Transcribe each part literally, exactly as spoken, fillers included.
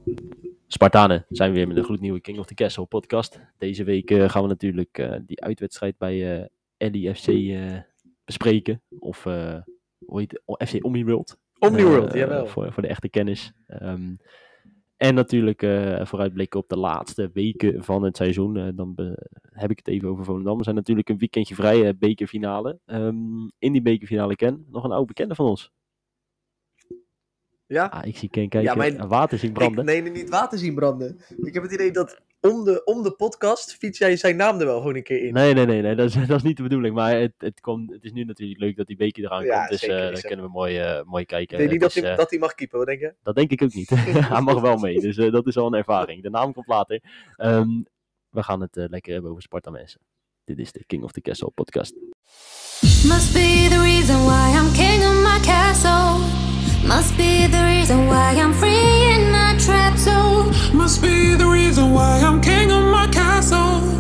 Spartanen zijn we weer met een gloednieuwe King of the Castle podcast. Deze week uh, gaan we natuurlijk uh, die uitwedstrijd bij uh, L I F C uh, bespreken. Of uh, hoe heet het? F C Omniworld. Omniworld, uh, jawel. Voor, voor de echte kennis. Um, en natuurlijk uh, vooruitblikken op de laatste weken van het seizoen. Uh, dan be- heb ik het even over Volendam. We zijn natuurlijk een weekendje vrij, uh, bekerfinale. Um, in die bekerfinale, Ken, nog een oude bekende van ons. Ja? Ah, ik zie Ken kijken, ja, mijn... water zien branden. Ik, nee, nee, niet water zien branden. Ik heb het idee dat om de, om de podcast fiets jij zijn naam er wel gewoon een keer in. Nee, nee, nee, nee dat, is, dat is niet de bedoeling. Maar het, het, komt, het is nu natuurlijk leuk dat die beker eraan Ja, komt. Dus zeker, uh, dan kunnen we mooi, uh, mooi kijken. Ik denk niet het dat, is, hij, uh, dat hij mag keepen, wat denk je? Dat denk ik ook niet. Hij mag wel mee, dus uh, dat is al een ervaring. De naam komt later. Um, we gaan het uh, lekker hebben over Sparta, mensen. Dit is de King of the Castle podcast. Must be the reason why I'm king of my castle. Must be the reason why I'm free in my trap zone. Must be the reason why I'm king of my castle.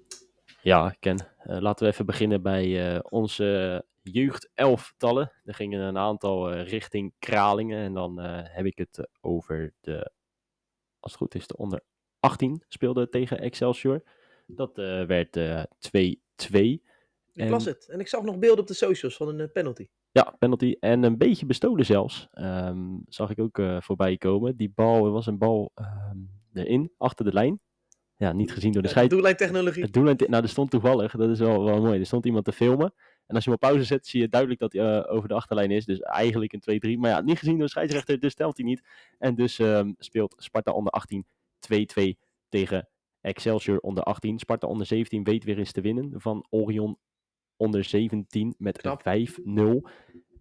Ja, Ken. Uh, laten we even beginnen bij uh, onze jeugdelftallen. Er gingen een aantal uh, richting Kralingen. En dan uh, heb ik het uh, over de, als het goed is, de onder achttien speelde tegen Excelsior. Dat uh, werd uh, twee-twee. Ik en... las het. En ik zag nog beelden op de socials van een uh, penalty. Ja, penalty. En een beetje bestolen zelfs. Um, zag ik ook uh, voorbij komen. Die bal was een bal um, erin, achter de lijn. Ja, niet gezien door de scheids. De doellijntechnologie. Het doellijn, nou, er stond toevallig, dat is wel, wel mooi. Er stond iemand te filmen. En als je hem op pauze zet, zie je duidelijk dat hij uh, over de achterlijn is. Dus eigenlijk een twee-drie. Maar ja, niet gezien door de scheidsrechter, dus telt hij niet. En dus um, speelt Sparta onder achttien twee-twee tegen Excelsior onder achttien. Sparta onder zeventien weet weer eens te winnen van Orion onder zeventien met Knap. vijf nul.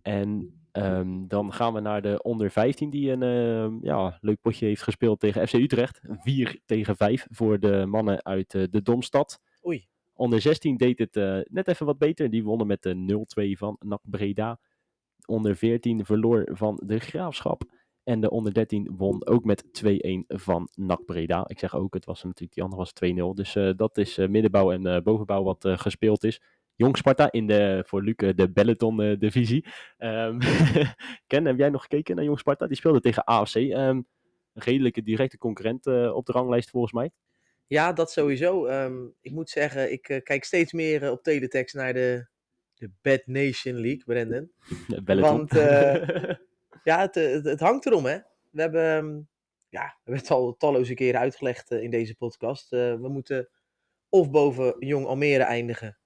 En um, dan gaan we naar de onder vijftien die een uh, ja, leuk potje heeft gespeeld tegen F C Utrecht. vier tegen vijf voor de mannen uit uh, de Domstad. Oei. Onder zestien deed het uh, net even wat beter. Die wonnen met de nul twee van N A C Breda. Onder veertien verloor van de Graafschap. En de onder dertien won ook met twee-een van N A C Breda. Ik zeg ook, het was natuurlijk, die andere was twee nul. Dus uh, dat is uh, middenbouw en uh, bovenbouw wat uh, gespeeld is. Jong Sparta in de, voor Luc, de Benetton-divisie. Um, Ken, heb jij nog gekeken naar Jong Sparta? Die speelde tegen A F C. Um, een redelijke directe concurrent uh, op de ranglijst volgens mij. Ja, dat sowieso. Um, ik moet zeggen, ik uh, kijk steeds meer uh, op teletext naar de, de Bad Nation League, Brendan. Want uh, ja, het, het, het hangt erom, hè. We hebben, um, ja, we hebben het al talloze keren uitgelegd uh, in deze podcast. Uh, we moeten of boven Jong Almere eindigen.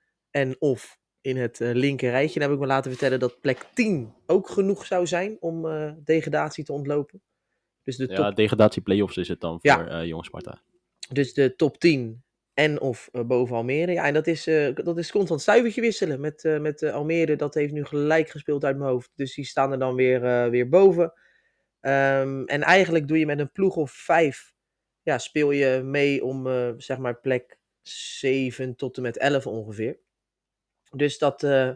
En of in het uh, linker rijtje. Dan heb ik me laten vertellen dat plek tien ook genoeg zou zijn om uh, degradatie te ontlopen. Dus de ja, top... degradatie play-offs is het dan voor ja. uh, Jong Sparta. Dus de top tien en of uh, boven Almere. Ja, en dat is, uh, dat is constant stuivertje wisselen met, uh, met uh, Almere. Dat heeft nu gelijk gespeeld uit mijn hoofd. Dus die staan er dan weer, uh, weer boven. Um, en eigenlijk doe je met een ploeg of vijf. Ja, speel je mee om uh, zeg maar plek zeven tot en met elf ongeveer. Dus dat, uh,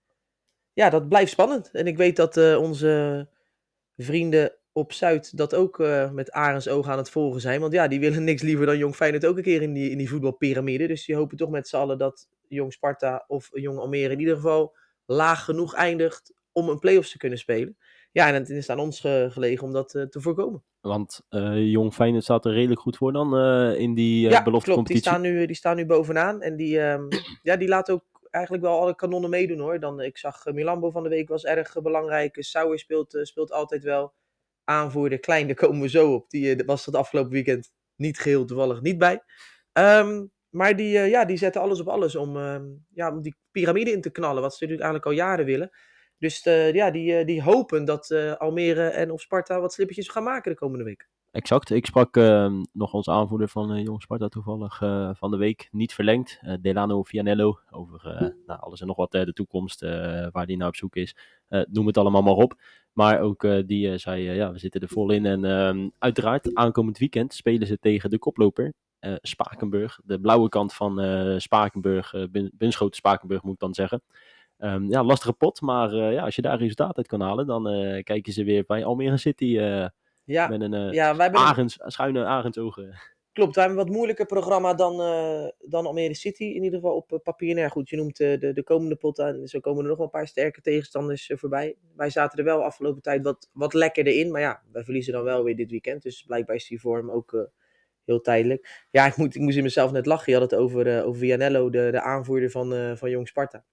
ja, dat blijft spannend. En ik weet dat uh, onze vrienden op Zuid dat ook uh, met arendsoog aan het volgen zijn. Want ja, die willen niks liever dan Jong Feyenoord ook een keer in die, in die voetbalpyramide. Dus die hopen toch met z'n allen dat Jong Sparta of Jong Almere in ieder geval laag genoeg eindigt om een play-offs te kunnen spelen. Ja, en het is aan ons ge- gelegen om dat uh, te voorkomen. Want uh, Jong Feyenoord staat er redelijk goed voor dan uh, in die uh, ja, beloftecompetitie. Ja, klopt. Die staan nu, die staan nu bovenaan. En die, um, ja, die laten ook eigenlijk wel alle kanonnen meedoen hoor. Dan, ik zag uh, Milambo van de week was erg uh, belangrijk. Sauer speelt, uh, speelt altijd wel. Aanvoerder Klein, daar komen we zo op. Die uh, was het afgelopen weekend niet geheel toevallig niet bij. Um, maar die, uh, ja, die zetten alles op alles om, uh, ja, om die piramide in te knallen. Wat ze natuurlijk eigenlijk al jaren willen. Dus uh, ja, die, uh, die hopen dat uh, Almere en of Sparta wat slippertjes gaan maken de komende week. Exact. Ik sprak uh, nog onze aanvoerder van uh, Jong Sparta toevallig uh, van de week. Niet verlengd. Uh, Delano Vianello. Over uh, nou, alles en nog wat uh, de toekomst. Uh, waar die naar op zoek is. Uh, noem het allemaal maar op. Maar ook uh, die uh, zei, uh, ja, we zitten er vol in. En uh, uiteraard, aankomend weekend spelen ze tegen de koploper. Uh, Spakenburg. De blauwe kant van uh, Spakenburg. Uh, Bun- Bunschoten Spakenburg moet ik dan zeggen. Um, ja, lastige pot. Maar uh, ja, als je daar resultaat uit kan halen. Dan uh, kijken ze weer bij Almere City... Uh, Ja, met een uh, ja, wij arends, een... schuine arendsogen. Klopt, wij hebben een wat moeilijker programma dan, uh, dan Almere City. In ieder geval op uh, papier. Nou, goed, je noemt uh, de, de komende potten. En zo komen er nog wel een paar sterke tegenstanders uh, voorbij. Wij zaten er wel afgelopen tijd wat, wat lekkerder in. Maar ja, wij verliezen dan wel weer dit weekend. Dus blijkbaar is die vorm ook uh, heel tijdelijk. Ja, ik, moet, ik moest in mezelf net lachen. Je had het over, uh, over Vianello, de, de aanvoerder van, uh, van Jong Sparta.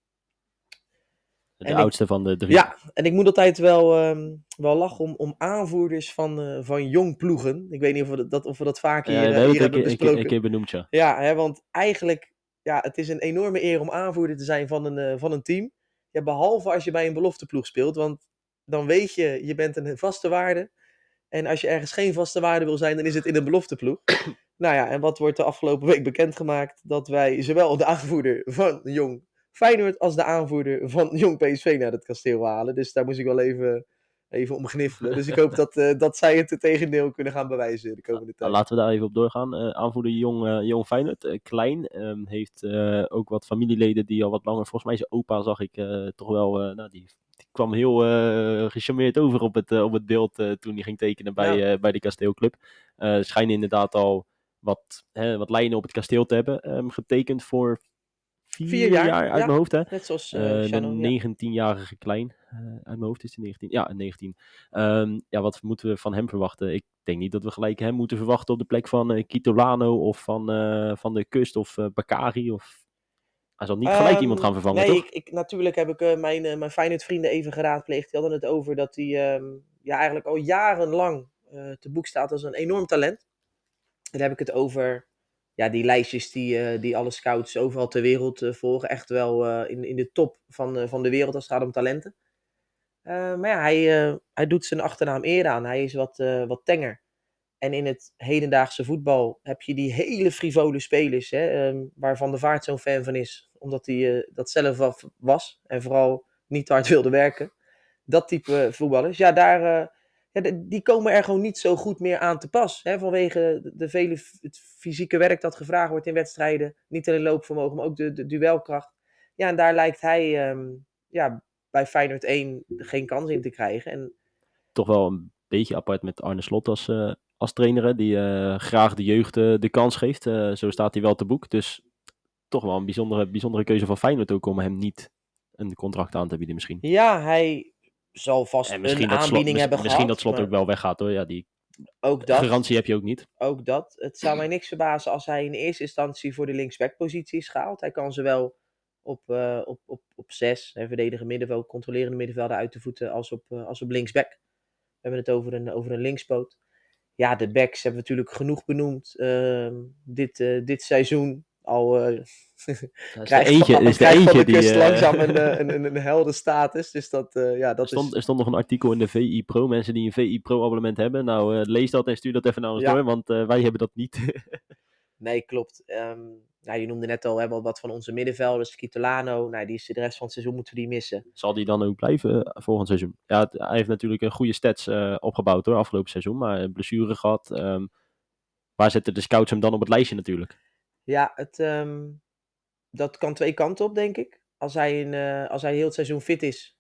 De en oudste ik, van de drie. Ja, en ik moet altijd wel, um, wel lachen om, om aanvoerders van, uh, van jong ploegen. Ik weet niet of we dat, of we dat vaak hier, Ja, uh, dat hier ik, hebben ik, besproken. Ik, ik heb benoemd, ja. Ja, hè, want eigenlijk, ja, het is een enorme eer om aanvoerder te zijn van een, uh, van een team. Ja, behalve als je bij een belofteploeg speelt, want dan weet je, je bent een vaste waarde. En als je ergens geen vaste waarde wil zijn, dan is het in een belofteploeg. Nou ja, en wat wordt de afgelopen week bekendgemaakt? Dat wij zowel de aanvoerder van Jong Feyenoord als de aanvoerder van Jong P S V naar het kasteel halen. Dus daar moest ik wel even, even om gniffelen. Dus ik hoop dat, uh, dat zij het tegendeel kunnen gaan bewijzen de komende tijd. Laten we daar even op doorgaan. Uh, aanvoerder Jong, uh, Jong Feyenoord, uh, Klein, um, heeft uh, ook wat familieleden die al wat langer, volgens mij zijn opa zag ik uh, toch wel, uh, nou die, die kwam heel uh, gecharmeerd over op het, uh, op het beeld uh, toen hij ging tekenen bij, ja. uh, bij de kasteelclub. Uh, schijnen inderdaad al wat, hè, wat lijnen op het kasteel te hebben, um, getekend voor Vier, Vier jaar, jaar uit ja, mijn hoofd, hè? Net zoals uh, uh, een negentienjarige Klein. Uh, uit mijn hoofd is hij negentien. Ja, negentien. Um, ja, wat moeten we van hem verwachten? Ik denk niet dat we gelijk hem moeten verwachten op de plek van uh, Kitolano of van, uh, van de Kust of uh, Bakari. Of... Hij zal niet gelijk um, iemand gaan vervangen, nee, toch? Ik, ik, natuurlijk heb ik uh, mijn, uh, mijn Feyenoord vrienden even geraadpleegd. Die hadden het over dat hij um, ja, eigenlijk al jarenlang uh, te boek staat als een enorm talent. Dan heb ik het over... Ja, die lijstjes die, uh, die alle scouts overal ter wereld uh, volgen. Echt wel uh, in, in de top van, uh, van de wereld als het gaat om talenten. Uh, maar ja, hij, uh, hij doet zijn achternaam eer aan. Hij is wat, uh, wat tenger. En in het hedendaagse voetbal heb je die hele frivole spelers. Hè, um, waar Van der Vaart zo'n fan van is. Omdat hij uh, dat zelf was. En vooral niet te hard wilde werken. Dat type uh, voetballers. Ja, daar... Uh, Ja, die komen er gewoon niet zo goed meer aan te pas. Hè, vanwege de, de vele het fysieke werk dat gevraagd wordt in wedstrijden. Niet alleen loopvermogen, maar ook de, de duelkracht. Ja, en daar lijkt hij um, ja, bij Feyenoord één geen kans in te krijgen. En... Toch wel een beetje apart met Arne Slot als, uh, als trainer. Die uh, graag de jeugd uh, de kans geeft. Uh, zo staat hij wel te boek. Dus toch wel een bijzondere, bijzondere keuze van Feyenoord ook om hem niet een contract aan te bieden misschien. Ja, hij... zal vast en een aanbieding slot, hebben misschien gehad. Misschien dat Slot maar... ook wel weggaat hoor. Ja, die ook dat, garantie heb je ook niet. Ook dat. Het zou mij niks verbazen als hij in eerste instantie voor de linksback-positie is gehaald. Hij kan zowel op, uh, op, op, op zes, hè, verdedigen middenveld, controlerende middenvelden uit de voeten, als op, uh, als op linksback. We hebben het over een, over een linkspoot. Ja, de backs hebben we natuurlijk genoeg benoemd. Uh, dit, uh, dit seizoen al... Uh, krijgt eentje, van, is de krijgt eentje van de kust die, uh... langzaam een, een, een, een heldenstatus. Dus dat, uh, ja, dat er, stond, is... er stond nog een artikel in de V I Pro. Mensen die een V I Pro abonnement hebben. Nou, uh, lees dat en stuur dat even naar ons ja. door. Want uh, wij hebben dat niet. Nee, klopt. Um, nou, je noemde net al hè, wat van onze middenvelders. Kitolano, nou, die is de rest van het seizoen moeten we die missen. Zal die dan ook blijven uh, volgend seizoen? Ja, het, hij heeft natuurlijk een goede stats uh, opgebouwd hoor, afgelopen seizoen. Maar blessure gehad. Um, waar zetten de scouts hem dan op het lijstje natuurlijk? Ja, het, um, dat kan twee kanten op, denk ik. Als hij, een, uh, als hij heel het seizoen fit is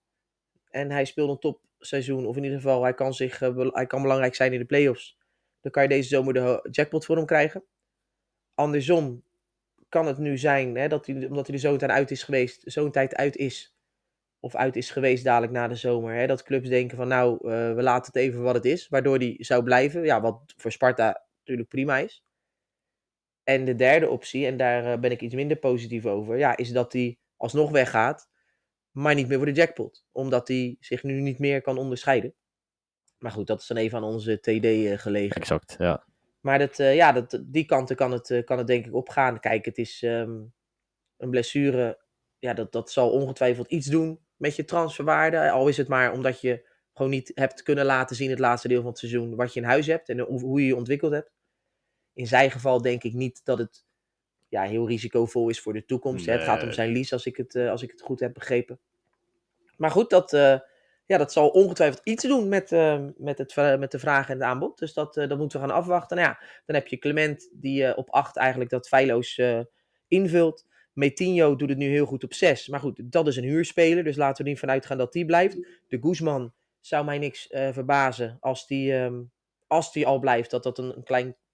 en hij speelt een topseizoen, of in ieder geval hij kan, zich, uh, be- hij kan belangrijk zijn in de play-offs, dan kan je deze zomer de jackpot voor hem krijgen. Andersom kan het nu zijn, hè, dat hij, omdat hij er zo'n tijd uit is geweest, zo'n tijd uit is, of uit is geweest dadelijk na de zomer, hè, dat clubs denken van nou, uh, we laten het even wat het is, waardoor hij zou blijven. Ja, wat voor Sparta natuurlijk prima is. En de derde optie, en daar uh, ben ik iets minder positief over, ja, is dat hij alsnog weggaat, maar niet meer voor de jackpot. Omdat hij zich nu niet meer kan onderscheiden. Maar goed, dat is dan even aan onze T D uh, gelegen. Exact, ja. Maar dat, uh, ja, dat, die kanten kan het, uh, kan het denk ik opgaan. Kijk, het is um, een blessure, ja, dat, dat zal ongetwijfeld iets doen met je transferwaarde. Al is het maar omdat je gewoon niet hebt kunnen laten zien het laatste deel van het seizoen wat je in huis hebt en hoe, hoe je je ontwikkeld hebt. In zijn geval denk ik niet dat het ja, heel risicovol is voor de toekomst. Nee. Het gaat om zijn lease, als ik het, uh, als ik het goed heb begrepen. Maar goed, dat, uh, ja, dat zal ongetwijfeld iets doen met, uh, met, het, uh, met de vraag en het aanbod. Dus dat, uh, dat moeten we gaan afwachten. Nou ja, dan heb je Clement die uh, op acht eigenlijk dat feilloos uh, invult. Metinho doet het nu heel goed op zes. Maar goed, dat is een huurspeler. Dus laten we er niet vanuit gaan dat die blijft. De Guzman zou mij niks uh, verbazen als die, um, als die al blijft. Dat dat een, een klein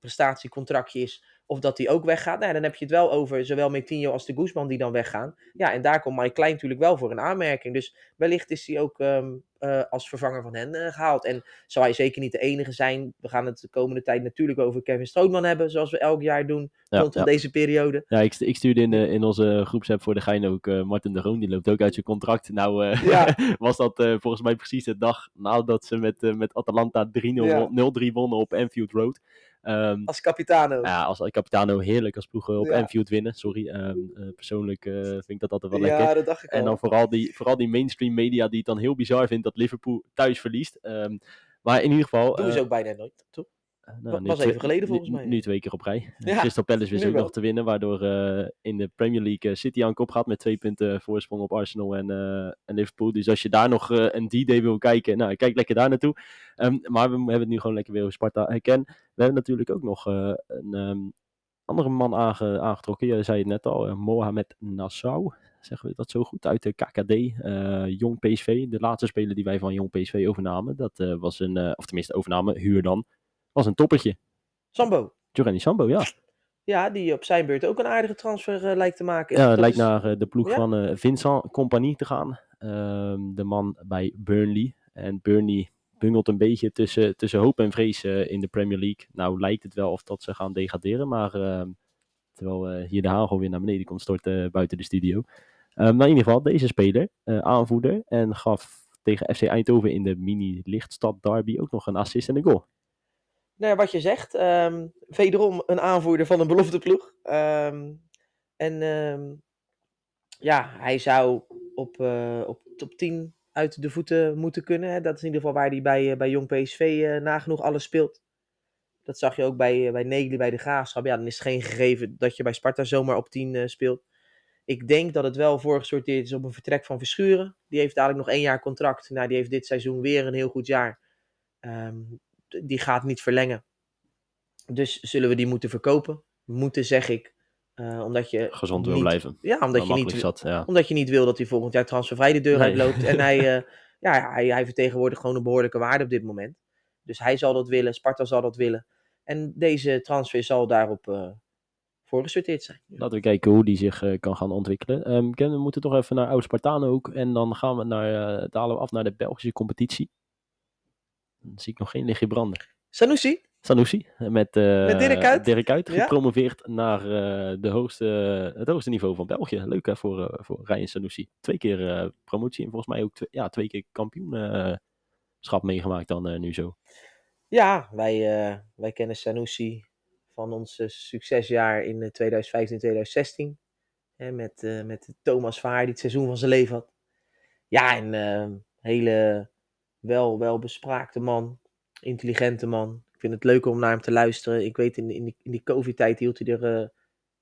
prestatiecontractje is, of dat hij ook weggaat. Nou ja, dan heb je het wel over zowel Metinho als de Guzman die dan weggaan. Ja, en daar komt Mike Klein natuurlijk wel voor een aanmerking. Dus wellicht is hij ook um, uh, als vervanger van hen uh, gehaald. En zou hij zeker niet de enige zijn. We gaan het de komende tijd natuurlijk over Kevin Strootman hebben, zoals we elk jaar doen Ja, rondom ja. deze periode. Ja, ik, st- ik stuurde in, de, in onze groepsapp voor de gein ook uh, Martin de Roon. Die loopt ook uit zijn contract. Nou uh, Ja. was dat uh, volgens mij precies de dag nadat ze met, uh, met Atalanta drie nul Ja. won- nul drie wonnen op Anfield Road. Um, Als Capitano. ja, als Capitano heerlijk als ploegen op Ja. Anfield winnen. Sorry, um, uh, persoonlijk uh, vind ik dat altijd wel lekker. Ja, dat dacht ik al. En dan vooral die, vooral die mainstream media die het dan heel bizar vindt dat Liverpool thuis verliest. Um, maar in ieder geval... Doen uh, ze ook bijna nooit, toch? Nou, nu was twee- even geleden volgens nu, mij. Nu twee keer op rij. Ja, Crystal Palace wist nu ook wel. nog te winnen, waardoor uh, in de Premier League uh, City aan kop gaat met twee punten voorsprong op Arsenal en, uh, en Liverpool. Dus als je daar nog uh, een D-Day wil kijken, nou kijk lekker daar naartoe. Um, maar we hebben het nu gewoon lekker weer over Sparta herken. We hebben natuurlijk ook nog uh, een um, andere man aange, aangetrokken. Je zei het net al, uh, Mohamed Nassau. Zeggen we dat zo goed? Uit de K K D, uh, Jong P S V. De laatste speler die wij van Jong P S V overnamen. Dat uh, was een, uh, of tenminste overname, huur dan. Was een toppertje. Sambo. Giovanni Sambo, ja. Ja, die op zijn beurt ook een aardige transfer uh, lijkt te maken. Ja, het Dat lijkt is... naar uh, de ploeg Ja? van uh, Vincent Compagnie te gaan. Um, de man bij Burnley. En Burnley bungelt een beetje tussen, tussen hoop en vrees uh, in de Premier League. Nou lijkt het wel of dat ze gaan degraderen. Maar uh, terwijl uh, hier de hagel weer naar beneden komt storten uh, buiten de studio. Um, maar in ieder geval, deze speler, uh, aanvoerder. En gaf tegen F C Eindhoven in de mini-lichtstad derby ook nog een assist en een goal. Nou ja, wat je zegt, um, wederom een aanvoerder van een belofteploeg. Um, en um, ja, hij zou op, uh, op top tien uit de voeten moeten kunnen. Hè. Dat is in ieder geval waar hij bij, uh, bij Jong P S V uh, nagenoeg alles speelt. Dat zag je ook bij, uh, bij Negli, bij de Graafschap. Ja, dan is het geen gegeven dat je bij Sparta zomaar op tien uh, speelt. Ik denk dat het wel voorgesorteerd is op een vertrek van Verschuren. Die heeft dadelijk nog één jaar contract. Nou, die heeft dit seizoen weer een heel goed jaar. Um, die gaat niet verlengen. Dus zullen we die moeten verkopen? Moeten, zeg ik. Uh, omdat je gezond wil niet, blijven. Ja, omdat je, niet, zat, ja. omdat je niet wil dat hij volgend jaar transfervrij de deur Nee. uitloopt. En hij, uh, ja, hij, hij vertegenwoordigt gewoon een behoorlijke waarde op dit moment. Dus hij zal dat willen. Sparta zal dat willen. En deze transfer zal daarop uh, voorgesorteerd zijn. Laten we kijken hoe die zich uh, kan gaan ontwikkelen. Um, Ken, we moeten toch even naar Oud Spartaan ook. En dan gaan we naar, uh, dalen we af naar de Belgische competitie. Dan zie ik nog geen lichtje branden. Sanusi? Sanusi, met, uh, met Dirk Kuyt, Dirk Kuyt ja? gepromoveerd naar uh, de hoogste, het hoogste niveau van België. Leuk hè, voor, uh, voor Ryan Sanusi. Twee keer uh, promotie en volgens mij ook twee, ja, twee keer kampioenschap uh, meegemaakt dan uh, nu zo. Ja, wij, uh, wij kennen Sanusi van ons uh, succesjaar in twintig vijftien twintig zestien. Hè, met, uh, met Thomas Vaar die het seizoen van zijn leven had. Ja, een uh, hele wel, wel bespraakte man. Intelligente man. Ik vind het leuk om naar hem te luisteren. Ik weet, in, in die, in die COVID-tijd hield hij er uh,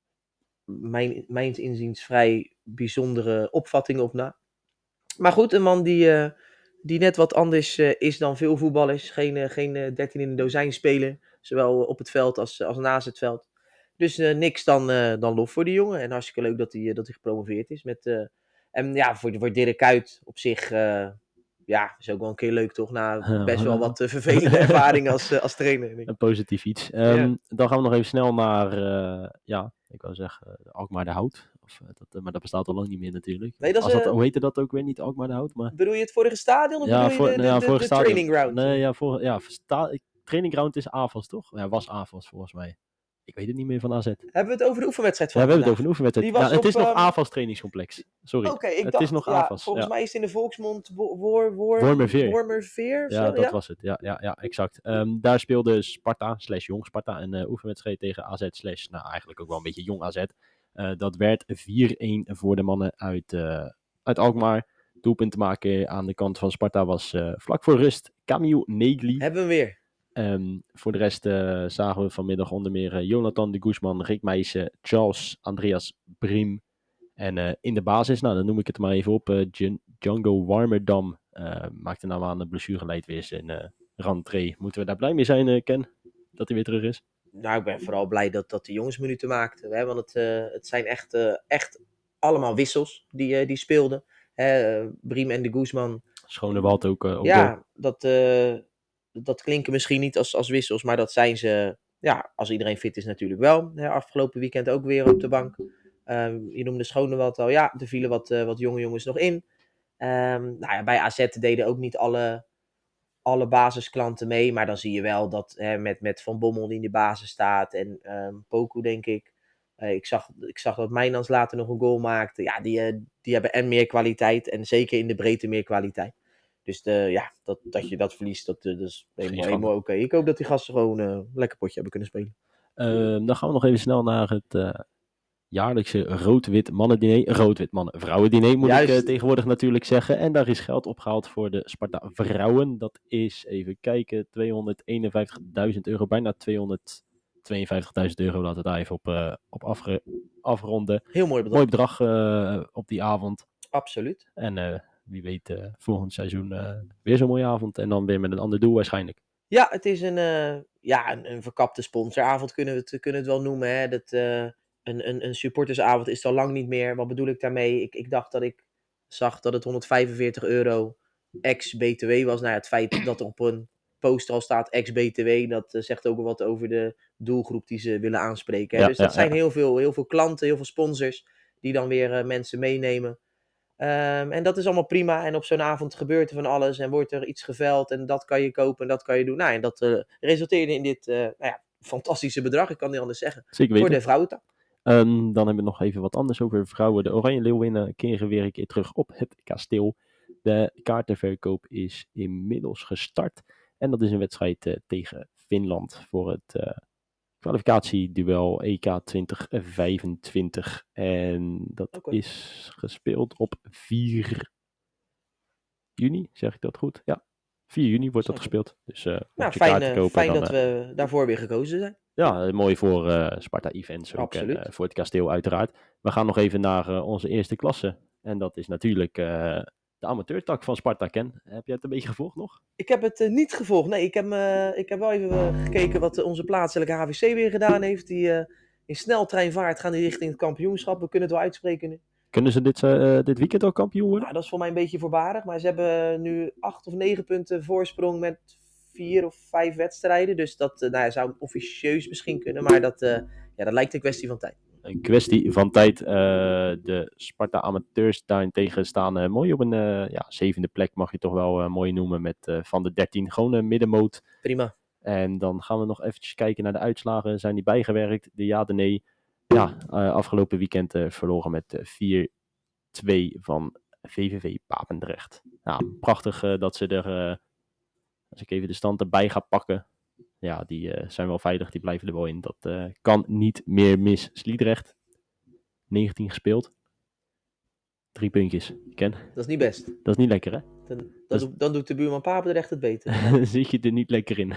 mijn, mijns inziens vrij bijzondere opvattingen op na. Maar goed, een man die, uh, die net wat anders uh, is dan veel voetballers. Geen, uh, geen uh, dertien in een dozijn speler. Zowel op het veld als, als naast het veld. Dus uh, niks dan, uh, dan lof voor die jongen. En hartstikke leuk dat hij, uh, dat hij gepromoveerd is. Met, uh, en ja, voor, voor Dirk Kuyt op zich... Uh, Ja, is ook wel een keer leuk toch, na best wel wat uh, vervelende ervaring als, uh, als trainer. Een positief iets. Um, yeah. Dan gaan we nog even snel naar, uh, ja, ik wou zeggen, uh, Alkmaar de Hout. Of, uh, dat, uh, maar dat bestaat al lang niet meer natuurlijk. Nee, dat is, Als dat, uh, hoe heette dat ook weer, niet Alkmaar de Hout? Maar... Bedoel je het vorige stadion of ja, bedoel voor, je de, nou, de, ja, de, de stadion. training ground? Nee, ja, voor, ja sta, training ground is A F A S toch? Ja, was A F A S volgens mij. Ik weet het niet meer van A Z. Hebben we het over de oefenwedstrijd van Ja, we hebben het vandaag? over een oefenwedstrijd. Nou, het is nog um... A F A S trainingscomplex. Sorry. Oké, okay, ik het dacht, is nog ja, A F A S. volgens ja. mij is het in de volksmond wo- woor, woor, Wormerveer. Wormerveer. Ja, zo, dat ja? was het. Ja, ja, ja exact. Um, daar speelde Sparta, slash Jong Sparta, een uh, oefenwedstrijd tegen A Z, slash, nou eigenlijk ook wel een beetje Jong A Z. Uh, dat werd vier-een voor de mannen uit, uh, uit Alkmaar. Doelpunt te maken aan de kant van Sparta was uh, vlak voor rust Camille Negli. Hebben we weer. Um, voor de rest uh, zagen we vanmiddag onder meer uh, Jonathan de Guzman, Rick Meijsen, Charles, Andreas Briem. En uh, in de basis, nou dan noem ik het maar even op, uh, Django Warmerdam uh, maakte nou aan de blessureleid weer zijn uh, rentree. Moeten we daar blij mee zijn, uh, Ken? Dat hij weer terug is? Nou, ik ben vooral blij dat, dat de jongens minuten maakten. Hè, want het, uh, het zijn echt, uh, echt allemaal wissels die, uh, die speelden. Hè, uh, Briem en de Guzman. Schonewald ook. Uh, ja, dat... Uh, Dat klinken misschien niet als, als wissels, maar dat zijn ze ja, als iedereen fit is natuurlijk wel. Hè, afgelopen weekend ook weer op de bank. Um, je noemde Schone wat al. Ja, er vielen wat, uh, wat jonge jongens nog in. Um, nou ja, bij A Z deden ook niet alle, alle basisklanten mee. Maar dan zie je wel dat hè, met, met Van Bommel die in de basis staat. En um, Poku denk ik. Uh, ik, zag, ik zag dat Mijnans later nog een goal maakte. Ja, die, uh, die hebben en meer kwaliteit. En zeker in de breedte meer kwaliteit. Dus de, ja, dat, dat je dat verliest, dat, dat is helemaal, helemaal oké. Okay. Ik hoop dat die gasten gewoon uh, een lekker potje hebben kunnen spelen. Uh, dan gaan we nog even snel naar het uh, jaarlijkse rood-wit mannendiner. Rood-wit mannen-vrouwendiner moet Juist. ik uh, tegenwoordig natuurlijk zeggen. En daar is geld opgehaald voor de Sparta Vrouwen. Dat is, even kijken, tweehonderdeenenvijftigduizend euro. Bijna tweehonderdtweeënvijftigduizend euro. Laten we daar even op, uh, op afre- afronden. Heel mooi bedrag. Mooi bedrag uh, op die avond. Absoluut. En uh, wie weet uh, volgend seizoen uh, weer zo'n mooie avond. En dan weer met een ander doel waarschijnlijk. Ja, het is een, uh, ja, een, een verkapte sponsoravond kunnen we het, kunnen we het wel noemen. Hè? Dat, uh, een, een, een supportersavond is het al lang niet meer. Wat bedoel ik daarmee? Ik, ik dacht dat ik zag dat het honderdvijfenveertig euro ex-B T W was. Nou ja, het feit dat er op een poster al staat ex-B T W, dat uh, zegt ook wel wat over de doelgroep die ze willen aanspreken. Hè? Ja, dus dat ja, zijn ja. heel, veel, heel veel klanten, heel veel sponsors die dan weer uh, mensen meenemen. Um, en dat is allemaal prima. En op zo'n avond gebeurt er van alles. En wordt er iets geveld. En dat kan je kopen en dat kan je doen. Nou, en dat uh, resulteerde in dit uh, nou ja, fantastische bedrag. Ik kan niet anders zeggen. Zeker weten. Voor de vrouwentak. Um, dan hebben we nog even wat anders over vrouwen. De Oranje Leeuwinnen keren weer een keer terug op het kasteel. De kaartenverkoop is inmiddels gestart. En dat is een wedstrijd uh, tegen Finland voor het uh, kwalificatieduel E K twintig vijfentwintig. En dat okay. is gespeeld op vier juni, zeg ik dat goed? Ja, vier juni wordt dat gespeeld. Dus uh, nou, fijn, uh, kopen, fijn dan, dat uh, we daarvoor weer gekozen zijn. Ja, mooi voor uh, Sparta Events ook en uh, voor het kasteel uiteraard. We gaan nog even naar uh, onze eerste klasse. En dat is natuurlijk uh, de amateurtak van Sparta, Ken. Heb jij het een beetje gevolgd nog? Ik heb het uh, niet gevolgd. Nee, ik heb, uh, ik heb wel even uh, gekeken wat uh, onze plaatselijke H V C weer gedaan heeft. Die uh, in sneltreinvaart gaan die richting het kampioenschap. We kunnen het wel uitspreken nu. Kunnen ze dit, uh, dit weekend al kampioen worden? Nou, dat is voor mij een beetje voorbarig. Maar ze hebben nu acht of negen punten voorsprong met vier of vijf wedstrijden. Dus dat uh, nou ja, zou officieus misschien kunnen. Maar dat, uh, ja, dat lijkt een kwestie van tijd. Een kwestie van tijd. Uh, de Sparta amateurs daarentegen staan uh, mooi op een uh, ja, zevende plek. Mag je toch wel uh, mooi noemen met uh, van de dertien. Gewoon een middenmoot. Prima. En dan gaan we nog eventjes kijken naar de uitslagen. Zijn die bijgewerkt? De ja, de nee. Ja, uh, afgelopen weekend uh, verloren met uh, vier twee van V V V Papendrecht. Nou, prachtig uh, dat ze er, uh, als ik even de stand erbij ga pakken. Ja, die uh, zijn wel veilig, die blijven er wel in. Dat uh, kan niet meer mis. Sliedrecht, negentien gespeeld. Drie puntjes. Ken? Dat is niet best. Dat is niet lekker, hè? Dan, dan, dat is... dan doet de buurman Papendrecht het beter. Dan zit je er niet lekker in.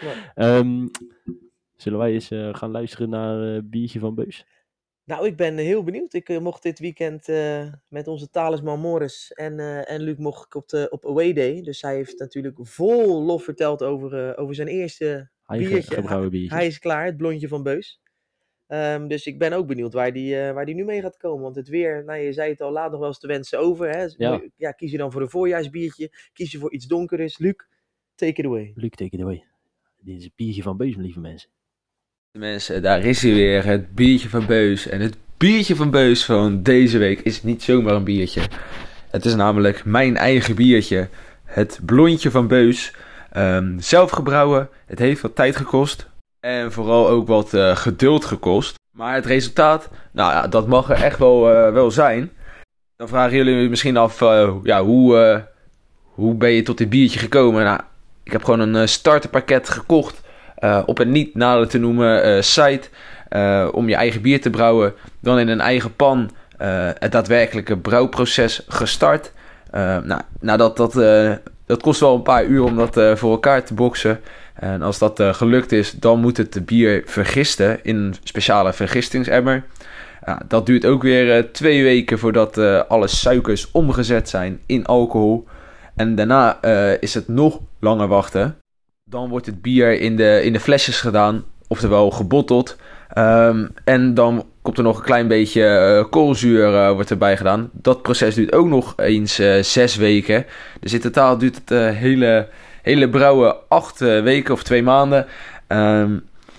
um, zullen wij eens uh, gaan luisteren naar uh, Biertje van Beus? Nou, ik ben heel benieuwd. Ik uh, mocht dit weekend uh, met onze talisman Morris en, uh, en Luc mocht ik op, de, op Away Day. Dus hij heeft natuurlijk vol lof verteld over, uh, over zijn eerste Eigen biertje. gebrouwen biertje. Hij is klaar, het blondje van Beus. Um, dus ik ben ook benieuwd waar die, uh, waar die nu mee gaat komen. Want het weer, nou je zei het al, laat nog wel eens de wensen over. Hè? Ja. Ja, kies je dan voor een voorjaarsbiertje? Kies je voor iets donkers? Luc, take it away. Luc, take it away. Dit is het biertje van Beus, lieve mensen. Mensen, daar is hij weer, het biertje van Beus. En het biertje van Beus van deze week is niet zomaar een biertje. Het is namelijk mijn eigen biertje. Het blondje van Beus. Um, zelf gebrouwen. Het heeft wat tijd gekost. En vooral ook wat uh, geduld gekost. Maar het resultaat, nou ja, dat mag er echt wel, uh, wel zijn. Dan vragen jullie misschien af, uh, ja, hoe, uh, hoe ben je tot dit biertje gekomen? Nou, ik heb gewoon een uh, starterpakket gekocht. Uh, op een niet nader te noemen uh, site. Uh, om je eigen bier te brouwen. Dan in een eigen pan uh, het daadwerkelijke brouwproces gestart. Uh, nou, nou dat, dat, uh, dat kost wel een paar uur om dat uh, voor elkaar te boksen. En als dat uh, gelukt is, dan moet het bier vergisten in een speciale vergistingsemmer. Uh, dat duurt ook weer uh, twee weken voordat uh, alle suikers omgezet zijn in alcohol. En daarna uh, is het nog langer wachten. Dan wordt het bier in de, in de flesjes gedaan, oftewel gebotteld. Um, en dan komt er nog een klein beetje uh, koolzuur uh, wordt erbij gedaan. Dat proces duurt ook nog eens uh, zes weken. Dus in totaal duurt het uh, hele, hele brouwen acht uh, weken of twee maanden. Um,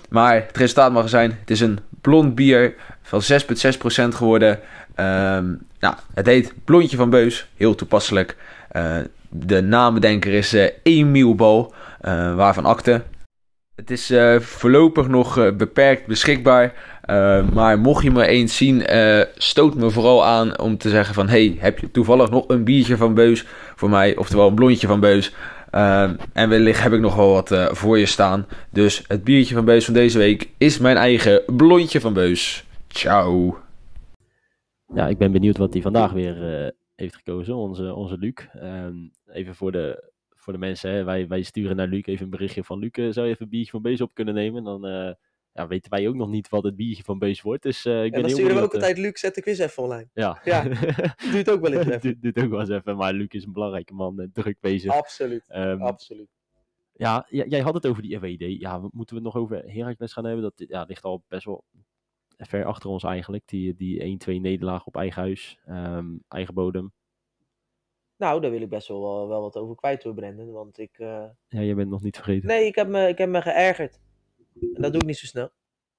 Maar het resultaat mag er zijn. Het is een blond bier van zes komma zes procent geworden. Um, nou, het heet Blondje van Beus. Heel toepasselijk. Uh, de naambedenker is uh, Emiel Bal. Uh, waarvan akte. Het is uh, voorlopig nog uh, beperkt beschikbaar. Uh, maar mocht je me eens zien, uh, stoot me vooral aan om te zeggen van... Hey, heb je toevallig nog een biertje van Beus voor mij? Oftewel een blondje van Beus. Uh, en wellicht heb ik nog wel wat uh, voor je staan. Dus het biertje van Beus van deze week is mijn eigen blondje van Beus. Ciao. Ja, ik ben benieuwd wat hij vandaag weer uh, heeft gekozen, onze, onze Luc. Um, even voor de, voor de mensen, hè. Wij, wij sturen naar Luc even een berichtje van... Luc, uh, zou je even een biertje van Beus op kunnen nemen? Dan uh, ja, weten wij ook nog niet wat het biertje van Beus wordt. Dus, uh, ik en ben dan heel sturen we ook benieuwd, altijd, Luc, zet de quiz even online. Ja, Ja, duurt ook wel eens even. Duurt, duurt ook wel eens even, maar Luc is een belangrijke man en druk bezig. Absoluut, Um, absoluut. Ja, j- jij had het over die R W D. Ja, we- moeten we het nog over Heracles gaan hebben? Dat ja, ligt al best wel ver achter ons eigenlijk. Die, die één-twee nederlaag op eigen huis, um, eigen bodem. Nou, daar wil ik best wel, wel, wel wat over kwijt hoor, Brendan. Want ik... Uh... Ja, jij bent nog niet vergeten. Nee, ik heb, me, ik heb me geërgerd. En dat doe ik niet zo snel.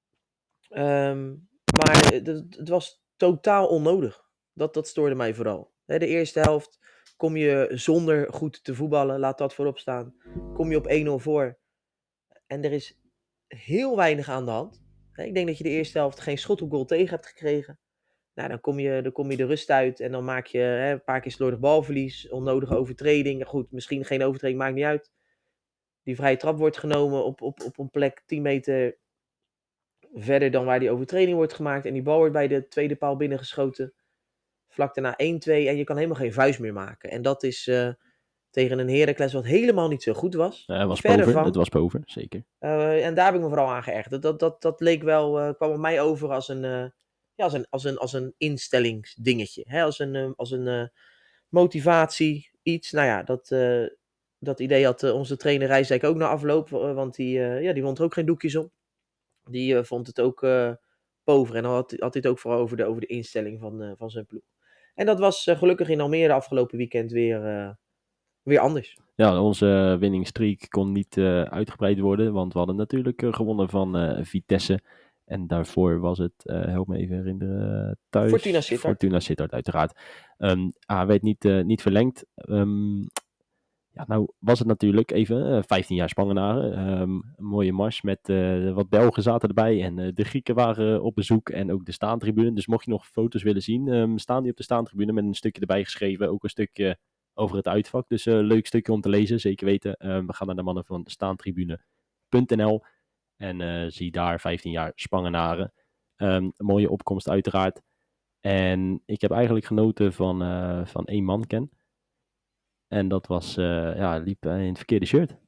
Um, maar het, het was totaal onnodig. Dat, dat stoorde mij vooral. He, de eerste helft kom je zonder goed te voetballen. Laat dat voorop staan. Kom je op één nul voor. En er is heel weinig aan de hand. He, ik denk dat je de eerste helft geen schot op goal tegen hebt gekregen. Nou, dan kom je, dan kom je de rust uit. En dan maak je he, een paar keer slordig balverlies. Onnodige overtreding. Goed, misschien geen overtreding, maakt niet uit. Die vrije trap wordt genomen op, op, op een plek tien meter... verder dan waar die overtreding wordt gemaakt. En die bal wordt bij de tweede paal binnengeschoten. Vlak daarna één-twee. En je kan helemaal geen vuist meer maken. En dat is uh, tegen een Heracles wat helemaal niet zo goed was. Ja, het was Verder pover, van. het was pover, zeker. Uh, en daar heb ik me vooral aan geërgerd. Dat, dat, dat, dat leek wel, uh, kwam op mij over als een, uh, ja, als een, als een, als een instellingsdingetje. Hè? Als een, uh, als een uh, motivatie, iets. Nou ja, dat, uh, dat idee had uh, onze trainer Rijsdijk ook na afloop. Uh, want die, uh, ja, die wond er ook geen doekjes om. Die uh, vond het ook uh, pover. En dan had, had hij het ook vooral over de, over de instelling van, uh, van zijn ploeg. En dat was uh, gelukkig in Almere afgelopen weekend weer, uh, weer anders. Ja, onze winningstreak kon niet uh, uitgebreid worden. Want we hadden natuurlijk uh, gewonnen van uh, Vitesse. En daarvoor was het, uh, help me even herinneren, thuis. Fortuna Sittard. Fortuna Sittard, uiteraard. Um, ah, werd niet, uh, niet verlengd. Um, Ja, nou was het natuurlijk even uh, vijftien jaar Spangenaren. Um, een mooie mars met uh, wat Belgen zaten erbij. En uh, de Grieken waren op bezoek en ook de staantribune. Dus mocht je nog foto's willen zien, um, staan die op de staantribune met een stukje erbij geschreven. Ook een stukje over het uitvak. Dus een uh, leuk stukje om te lezen, zeker weten. Um, we gaan naar de mannen van staantribune punt n l. En uh, zie daar vijftien jaar Spangenaren. Um, een mooie opkomst uiteraard. En ik heb eigenlijk genoten van, uh, van één man ken. En dat was, uh, ja, liep uh, in het verkeerde shirt.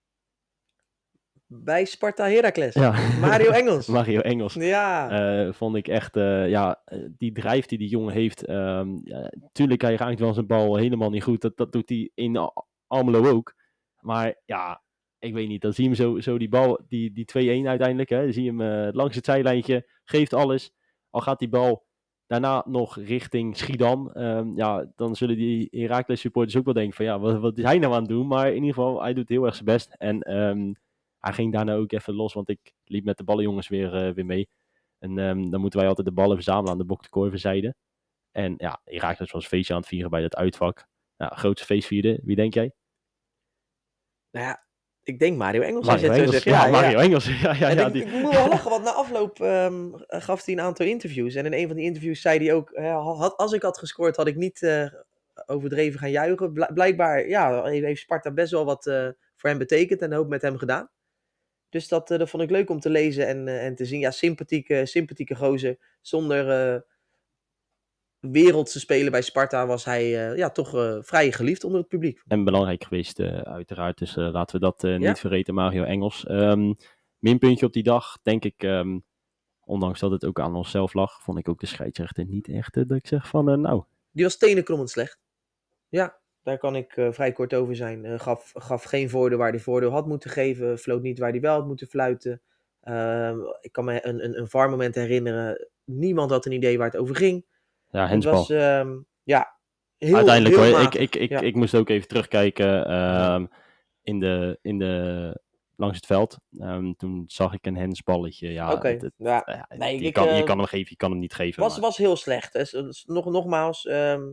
Bij Sparta Heracles. Ja. Mario Engels. Mario Engels. Ja. Uh, vond ik echt, uh, ja, die drijf die die jongen heeft. Um, ja, tuurlijk, hij raakt wel zijn bal helemaal niet goed. Dat, dat doet hij in Almelo ook. Maar ja, ik weet niet. Dan zie je hem zo, zo die bal, die, die twee-een uiteindelijk. Hè. Dan zie je hem uh, langs het zijlijntje, geeft alles. Al gaat die bal daarna nog richting Schiedam. Um, ja, dan zullen die Heracles supporters ook wel denken van ja, wat, wat is hij nou aan het doen? Maar in ieder geval, hij doet heel erg zijn best. En um, hij ging daarna ook even los, want ik liep met de ballenjongens weer, uh, weer mee. En um, dan moeten wij altijd de ballen verzamelen aan de Bok de Korverzijde. En ja, Heracles was een feestje aan het vieren bij dat uitvak. Ja, grootste feestvierde. Wie denk jij? Nou ja, ik denk Mario Engels. Mario Engels, zeggen. ja, Ja, Mario ja. Engels. Ja, ja, ja, ik, die... ik moet wel lachen, want na afloop um, gaf hij een aantal interviews. En in een van die interviews zei hij ook, uh, had, als ik had gescoord, had ik niet uh, overdreven gaan juichen. Bl- blijkbaar ja, heeft Sparta best wel wat uh, voor hem betekend en een hoop met hem gedaan. Dus dat, uh, dat vond ik leuk om te lezen en, uh, en te zien. Ja, sympathieke, sympathieke gozer. Zonder uh, wereldse spelen bij Sparta was hij uh, ja, toch uh, vrij geliefd onder het publiek. En belangrijk geweest uh, uiteraard. Dus uh, laten we dat uh, niet ja. vergeten. Mario Engels. Um, minpuntje op die dag, denk ik. Um, ondanks dat het ook aan onszelf lag, vond ik ook de scheidsrechter niet echt uh, dat ik zeg van uh, nou. Die was tenenkrommend slecht. Ja, daar kan ik uh, vrij kort over zijn. Uh, gaf, gaf geen voordeel waar hij voordeel had moeten geven. Floot niet waar hij wel had moeten fluiten. Uh, ik kan me een, een, een V A R-moment herinneren. Niemand had een idee waar het over ging. Ja, hensbal. Het was, uh, ja, heel, uiteindelijk heel hoor, matig. ik, ik, ik, ja. ik moest ook even terugkijken. Um, in, de, in de langs het veld. Um, toen zag ik een hensballetje. Ja, Oké, okay. het, het, ja. uh, nee, je, ik, kan, uh, je kan hem geven, je kan hem niet geven. Was, maar... was heel slecht. Dus, dus nog, nogmaals, um,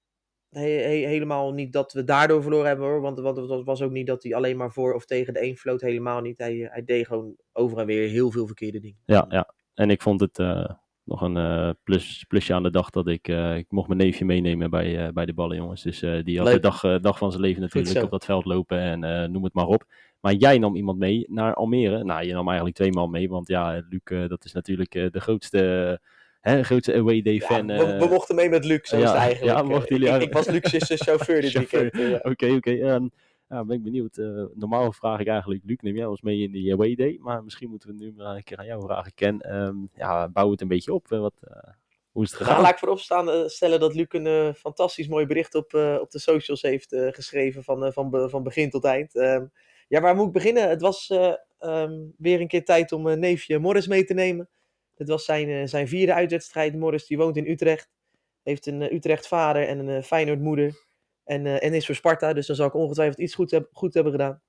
he, he, helemaal niet dat we daardoor verloren hebben hoor. Want, want het was ook niet dat hij alleen maar voor of tegen de een floot. Helemaal niet. Hij, hij deed gewoon over en weer heel veel verkeerde dingen. Ja, ja. En ik vond het uh, nog een uh, plus, plusje aan de dag dat ik, uh, ik mocht mijn neefje meenemen bij, uh, bij de ballen jongens. Dus uh, die had Leuk. de dag, uh, dag van zijn leven natuurlijk op dat veld lopen en uh, noem het maar op. Maar jij nam iemand mee naar Almere. Nou, je nam eigenlijk twee man mee, want ja, Luc, uh, dat is natuurlijk uh, de grootste... Hè, grootste away day fan. Ja, we, we uh, mochten mee met Luc, zo ja, is het eigenlijk. Ja, mochten jullie ik, ik was Luc's chauffeur dit weekend. Oké, oké. Okay, okay. um, ja, ben ik benieuwd. Uh, normaal vraag ik eigenlijk, Luc, neem jij ons mee in die away day? Maar misschien moeten we nu maar een keer aan jou vragen. Ken, um, ja, bouw het een beetje op. Uh, wat, uh, hoe is het gegaan? Nou, laat ik voorop staan, uh, stellen dat Luc een uh, fantastisch mooi bericht op, uh, op de socials heeft uh, geschreven van, uh, van, be, van begin tot eind. Um, ja, waar moet ik beginnen? Het was uh, um, weer een keer tijd om uh, neefje Morris mee te nemen. Dit was zijn, uh, zijn vierde uitwedstrijd. Morris die woont in Utrecht. Heeft een uh, Utrecht vader en een uh, Feyenoord moeder. En, uh, en is voor Sparta. Dus dan zal ik ongetwijfeld iets goed, heb, goed hebben gedaan.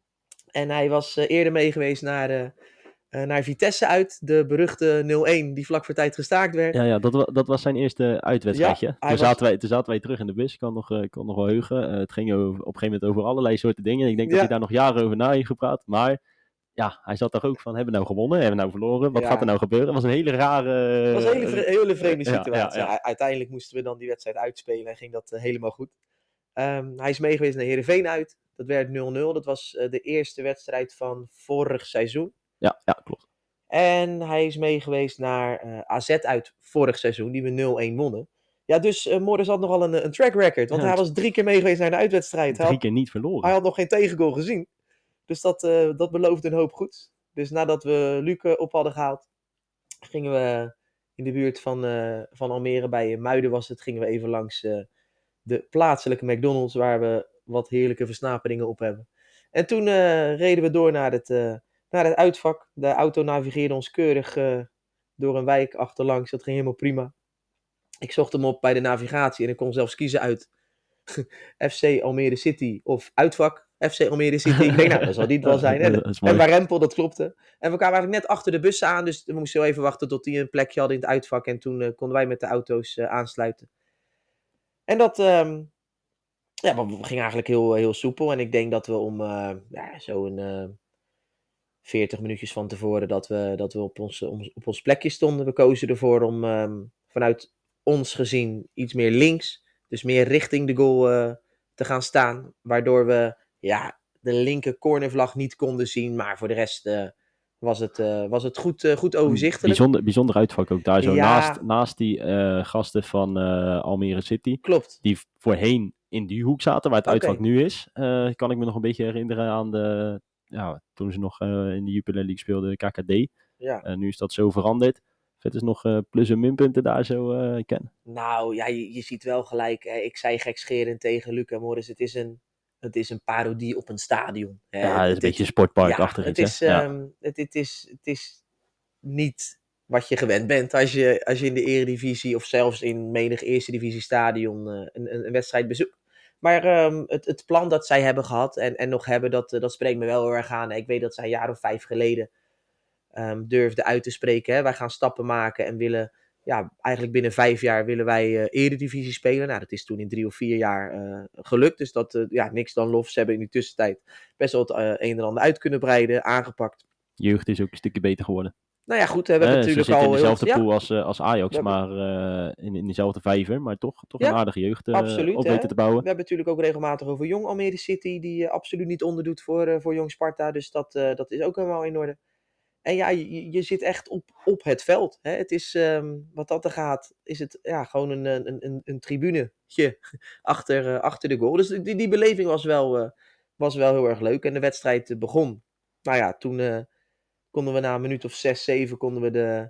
En hij was uh, eerder mee geweest naar, uh, uh, naar Vitesse uit. De beruchte nul een die vlak voor tijd gestaakt werd. Ja, ja dat, wa- dat was zijn eerste uitwedstrijdje. Ja, toen, was... zaten wij, toen zaten wij terug in de bus. Ik kan nog, uh, kan nog wel heugen. Uh, het ging over, op een gegeven moment over allerlei soorten dingen. Ik denk ja. dat hij daar nog jaren over na heeft gepraat. Maar... ja, hij zat toch ook van, hebben we nou gewonnen, hebben we nou verloren, wat ja. gaat er nou gebeuren? Het was een hele rare... Het was een hele, vre- hele vreemde situatie. Ja, ja, ja. Uiteindelijk moesten we dan die wedstrijd uitspelen en ging dat uh, helemaal goed. Um, hij is meegeweest naar Heerenveen uit, dat werd nul nul. Dat was uh, de eerste wedstrijd van vorig seizoen. Ja, ja, klopt. En hij is meegeweest naar uh, A Z uit vorig seizoen, die we nul een wonnen. Ja, dus uh, Morris had nogal een, een track record, want ja, hij was drie keer meegeweest naar de uitwedstrijd. Drie had, keer niet verloren. Hij had nog geen tegengoal gezien. Dus dat, uh, dat beloofde een hoop goeds. Dus nadat we Luc op hadden gehaald, gingen we in de buurt van, uh, van Almere, bij Muiden was het, gingen we even langs uh, de plaatselijke McDonald's, waar we wat heerlijke versnaperingen op hebben. En toen uh, reden we door naar het, uh, naar het uitvak. De auto navigeerde ons keurig uh, door een wijk achterlangs. Dat ging helemaal prima. Ik zocht hem op bij de navigatie en ik kon zelfs kiezen uit F C Almere City of uitvak. F C Almere City. Ik denk, nou, dat zal die het wel zijn. En, en Warempel, dat klopte. En we kwamen eigenlijk net achter de bussen aan, dus we moesten even wachten tot die een plekje hadden in het uitvak. En toen uh, konden wij met de auto's uh, aansluiten. En dat, um, ja, we gingen eigenlijk heel, heel soepel. En ik denk dat we om uh, ja, zo'n uh, veertig minuutjes van tevoren, dat we, dat we op, ons, op ons plekje stonden. We kozen ervoor om um, vanuit ons gezien iets meer links, dus meer richting de goal uh, te gaan staan. Waardoor we ja, de linker cornervlag niet konden zien, maar voor de rest uh, was het, uh, was het goed, uh, goed overzichtelijk. Bijzonder, bijzonder uitvak ook daar zo, ja. naast, naast die uh, gasten van uh, Almere City. Klopt. Die voorheen in die hoek zaten, waar het okay. uitvak nu is. Uh, kan ik me nog een beetje herinneren aan de, ja, toen ze nog uh, in de Jupiler League speelden, K K D. Ja. Uh, nu is dat zo veranderd. Vet is nog uh, plus- en minpunten daar zo uh, kennen. Nou, ja, je, je ziet wel gelijk. Hè. Ik zei gekscherend tegen Luc en Morris, het is een... Het is een parodie op een stadion. Hè. Ja, het is een het, beetje sportparkachtig. Ja, het, is, ja. um, het, het, is, het is niet wat je gewend bent als je, als je in de eredivisie of zelfs in menig eerste divisie stadion uh, een, een wedstrijd bezoekt. Maar um, het, het plan dat zij hebben gehad en, en nog hebben, dat, dat spreekt me wel heel erg aan. Ik weet dat zij een jaar of vijf geleden um, durfden uit te spreken. Hè. Wij gaan stappen maken en willen... Ja, eigenlijk binnen vijf jaar willen wij uh, eredivisie spelen. Nou, dat is toen in drie of vier jaar uh, gelukt. Dus dat, uh, ja, niks dan lof. Ze hebben in die tussentijd best wel het uh, een en ander uit kunnen breiden, aangepakt. Jeugd is ook een stukje beter geworden. Nou ja, goed, we hebben uh, natuurlijk ze al... Ze zitten in dezelfde heel... pool ja. als, uh, als Ajax, hebben... maar uh, in, in dezelfde vijver. Maar toch, toch ja, een aardige jeugd uh, absoluut, op weten hè? te bouwen. We hebben natuurlijk ook regelmatig over Jong Almere City, die uh, absoluut niet onderdoet voor, uh, voor Jong Sparta. Dus dat, uh, dat is ook helemaal in orde. En ja, je, je zit echt op, op het veld. Hè? Het is, um, wat dat er gaat, is het ja, gewoon een, een, een, een tribunetje achter, uh, achter de goal. Dus die, die beleving was wel, uh, was wel heel erg leuk. En de wedstrijd uh, begon. Nou ja, toen uh, konden we na een minuut of zes, zeven, konden we de,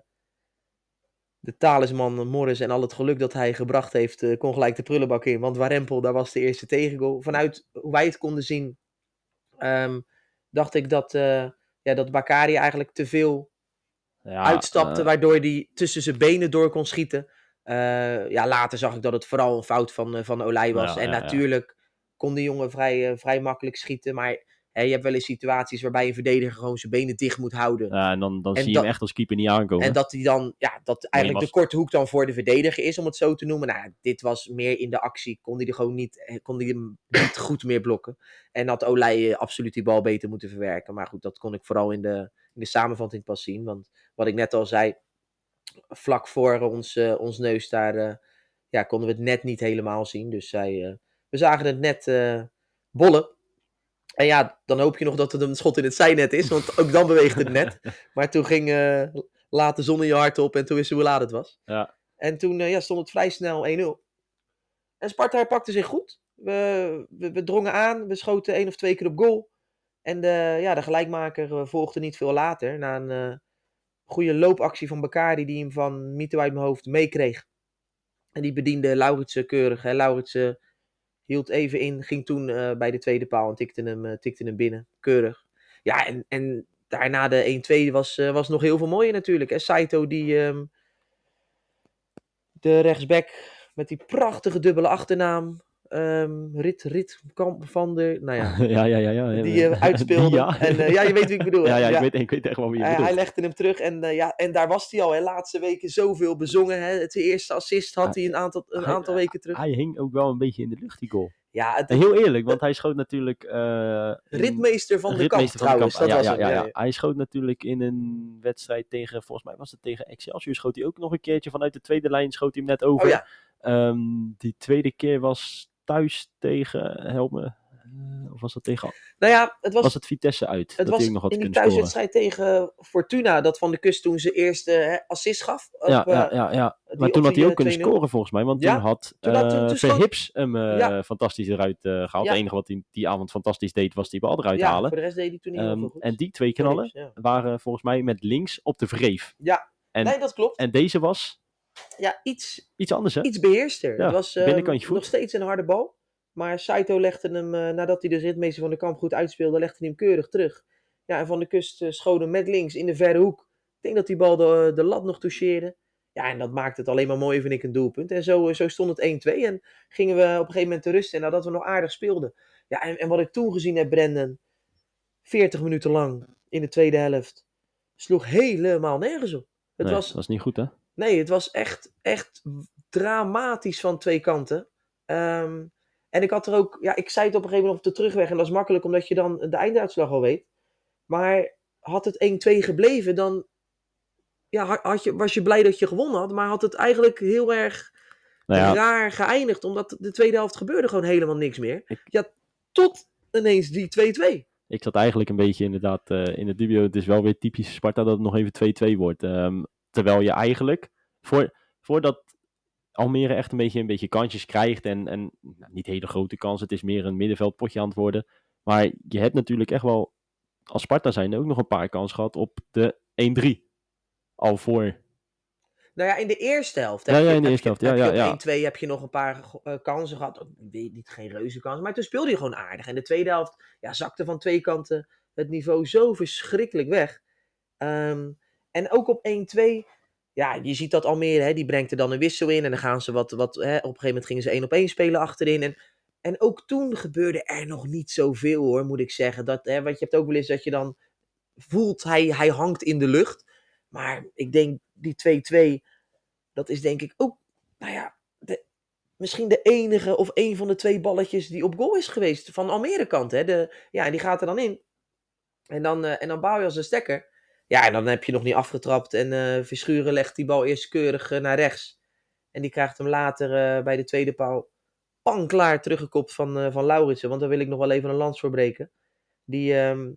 de talisman Morris en al het geluk dat hij gebracht heeft, uh, kon gelijk de prullenbak in. Want Warempel, daar was de eerste tegengoal. Vanuit hoe wij het konden zien, um, dacht ik dat... Uh, Ja, dat Bakary eigenlijk te veel ja, uitstapte, uh... waardoor hij tussen zijn benen door kon schieten. Uh, ja, later zag ik dat het vooral een fout van, uh, van Olij was. Ja, en ja, natuurlijk ja. kon die jongen vrij, uh, vrij makkelijk schieten. Maar Hè, je hebt wel eens situaties waarbij een verdediger gewoon zijn benen dicht moet houden. Ja, en dan, dan En zie je dat- hem echt als keeper niet aankomen. En dat hij dan, ja, dat eigenlijk was- de korte hoek dan voor de verdediger is, om het zo te noemen. Nou, ja, dit was meer in de actie. Kon hij er gewoon niet, eh, kon hij hem niet goed meer blokken. En had Olij eh, absoluut die bal beter moeten verwerken. Maar goed, dat kon ik vooral in de, in de samenvatting pas zien. Want wat ik net al zei, vlak voor ons, eh, ons neus daar, eh, ja, konden we het net niet helemaal zien. Dus zij, eh, we zagen het net eh, bollen. En ja, dan hoop je nog dat het een schot in het zijnet is, want ook dan beweegt het net. Maar toen ging uh, laat de zon in je hart op en toen wisten we hoe laat het was. Ja. En toen uh, ja, stond het vrij snel één nul. En Sparta herpakte zich goed. We, we, we drongen aan, we schoten één of twee keer op goal. En de, ja, de gelijkmaker uh, volgde niet veel later, na een uh, goede loopactie van Bakari die hem van Mito uit mijn hoofd meekreeg. En die bediende Lauritsen keurig. Hè. Lauritsen hield even in, ging toen uh, bij de tweede paal en tikte hem, uh, tikte hem binnen. Keurig. Ja, en, en daarna de één twee was, uh, was nog heel veel mooier natuurlijk. En Saito, die um, de rechtsback met die prachtige dubbele achternaam. Um, Rit, Rit, Kamp van der, nou ja. ja, ja, ja, ja. Die uh, uitspeelde. Die, ja. En uh, ja, je weet wie ik bedoel. ja, ja, ja. Ik, weet, ik weet echt wel wie je uh, bedoelt. Hij legde hem terug en, uh, ja, en daar was hij al. Hè. Laatste weken zoveel bezongen. Hè. Het eerste assist had hij een aantal, een hij, aantal weken terug. Hij hing ook wel een beetje in de lucht, die goal. Ja, het, en heel eerlijk, want hij schoot natuurlijk... Uh, ritmeester van de kamp trouwens, kamp. dat ja, was ja, hem. Ja, ja. Hij schoot natuurlijk in een wedstrijd tegen, volgens mij was het tegen Excelsior, schoot hij ook nog een keertje vanuit de tweede lijn, schoot hij hem net over. Oh, ja. um, die tweede keer was thuis tegen, help me, uh, of was dat tegen... Nou ja, het was, was het Vitesse uit? Het dat was nog wat in die scoren. thuiswedstrijd tegen Fortuna dat Van de Kust toen zijn eerste hè, assist gaf. Op, ja, ja, ja, ja. Maar toen had hij ook kunnen scoren volgens mij. Want ja? toen had, toen had uh, toen Verhips hem uh, ja. fantastisch eruit uh, gehaald. Ja. Het enige wat hij die avond fantastisch deed was die bal eruit ja, halen. voor de rest deed hij toen niet um, heel veel goed. En die twee knallen Verhips, ja. waren volgens mij met links op de wreef. Ja, en, nee dat klopt. En deze was ja, iets, iets anders hè? Iets beheerster. Ja, het was uh, binnenkantje voet. nog steeds een harde bal. Maar Saito legde hem, uh, nadat hij de ritmeester van de kamp goed uitspeelde, legde hij hem keurig terug. Ja, en Van de Kust uh, schoot hem met links in de verre hoek. Ik denk dat die bal de, de lat nog toucheerde. Ja, en dat maakte het alleen maar mooi, vind ik, een doelpunt. En zo, uh, zo stond het één twee. En gingen we op een gegeven moment te rusten. En nadat we nog aardig speelden. Ja, en, en wat ik toen gezien heb, Brendan. veertig minuten lang in de tweede helft. Sloeg helemaal nergens op. Het nee, was, dat was niet goed hè? Nee, het was echt, echt dramatisch van twee kanten. Um, En ik had er ook, ja, ik zei het op een gegeven moment op de terugweg. En dat is makkelijk, omdat je dan de einduitslag al weet. Maar had het één twee gebleven, dan ja, had je, was je blij dat je gewonnen had. Maar had het eigenlijk heel erg nou ja. raar geëindigd. Omdat de tweede helft gebeurde gewoon helemaal niks meer. Ik... Ja, tot ineens die twee twee. Ik zat eigenlijk een beetje inderdaad uh, in het dubio. Het is wel weer typisch Sparta dat het nog even twee twee wordt. Um, terwijl je eigenlijk, voor, voordat... Almere echt een beetje, een beetje kansjes krijgt en, en nou, niet hele grote kansen. Het is meer een middenveldpotje aan het worden. Maar je hebt natuurlijk echt wel, als Sparta zijn, ook nog een paar kansen gehad op de één drie. Al voor... Nou ja, in de eerste helft. Ja, heb ja, je, in de heb eerste je, helft. Ja, heb ja, je op ja. één twee heb je nog een paar uh, kansen gehad. Weet niet, geen reuze kansen. Maar toen speelde je gewoon aardig. En de tweede helft ja, zakte van twee kanten het niveau zo verschrikkelijk weg. Um, en ook op één twee... Ja, je ziet dat Almere, hè, die brengt er dan een wissel in. En dan gaan ze wat, wat hè, op een gegeven moment gingen ze één op één spelen achterin. En, en ook toen gebeurde er nog niet zoveel hoor, moet ik zeggen. Dat, hè, want je hebt ook wel eens dat je dan voelt, hij, hij hangt in de lucht. Maar ik denk, die twee twee, dat is denk ik ook, nou ja, de, misschien de enige of een van de twee balletjes die op goal is geweest. Van Almere kant, hè. De, ja, die gaat er dan in. En dan, uh, en dan bouw je als een stekker. Ja, en dan heb je nog niet afgetrapt. En uh, Verschuren legt die bal eerst keurig uh, naar rechts. En die krijgt hem later uh, bij de tweede paal panklaar teruggekopt van, uh, van Lauritsen. Want daar wil ik nog wel even een lans voor breken. Die um,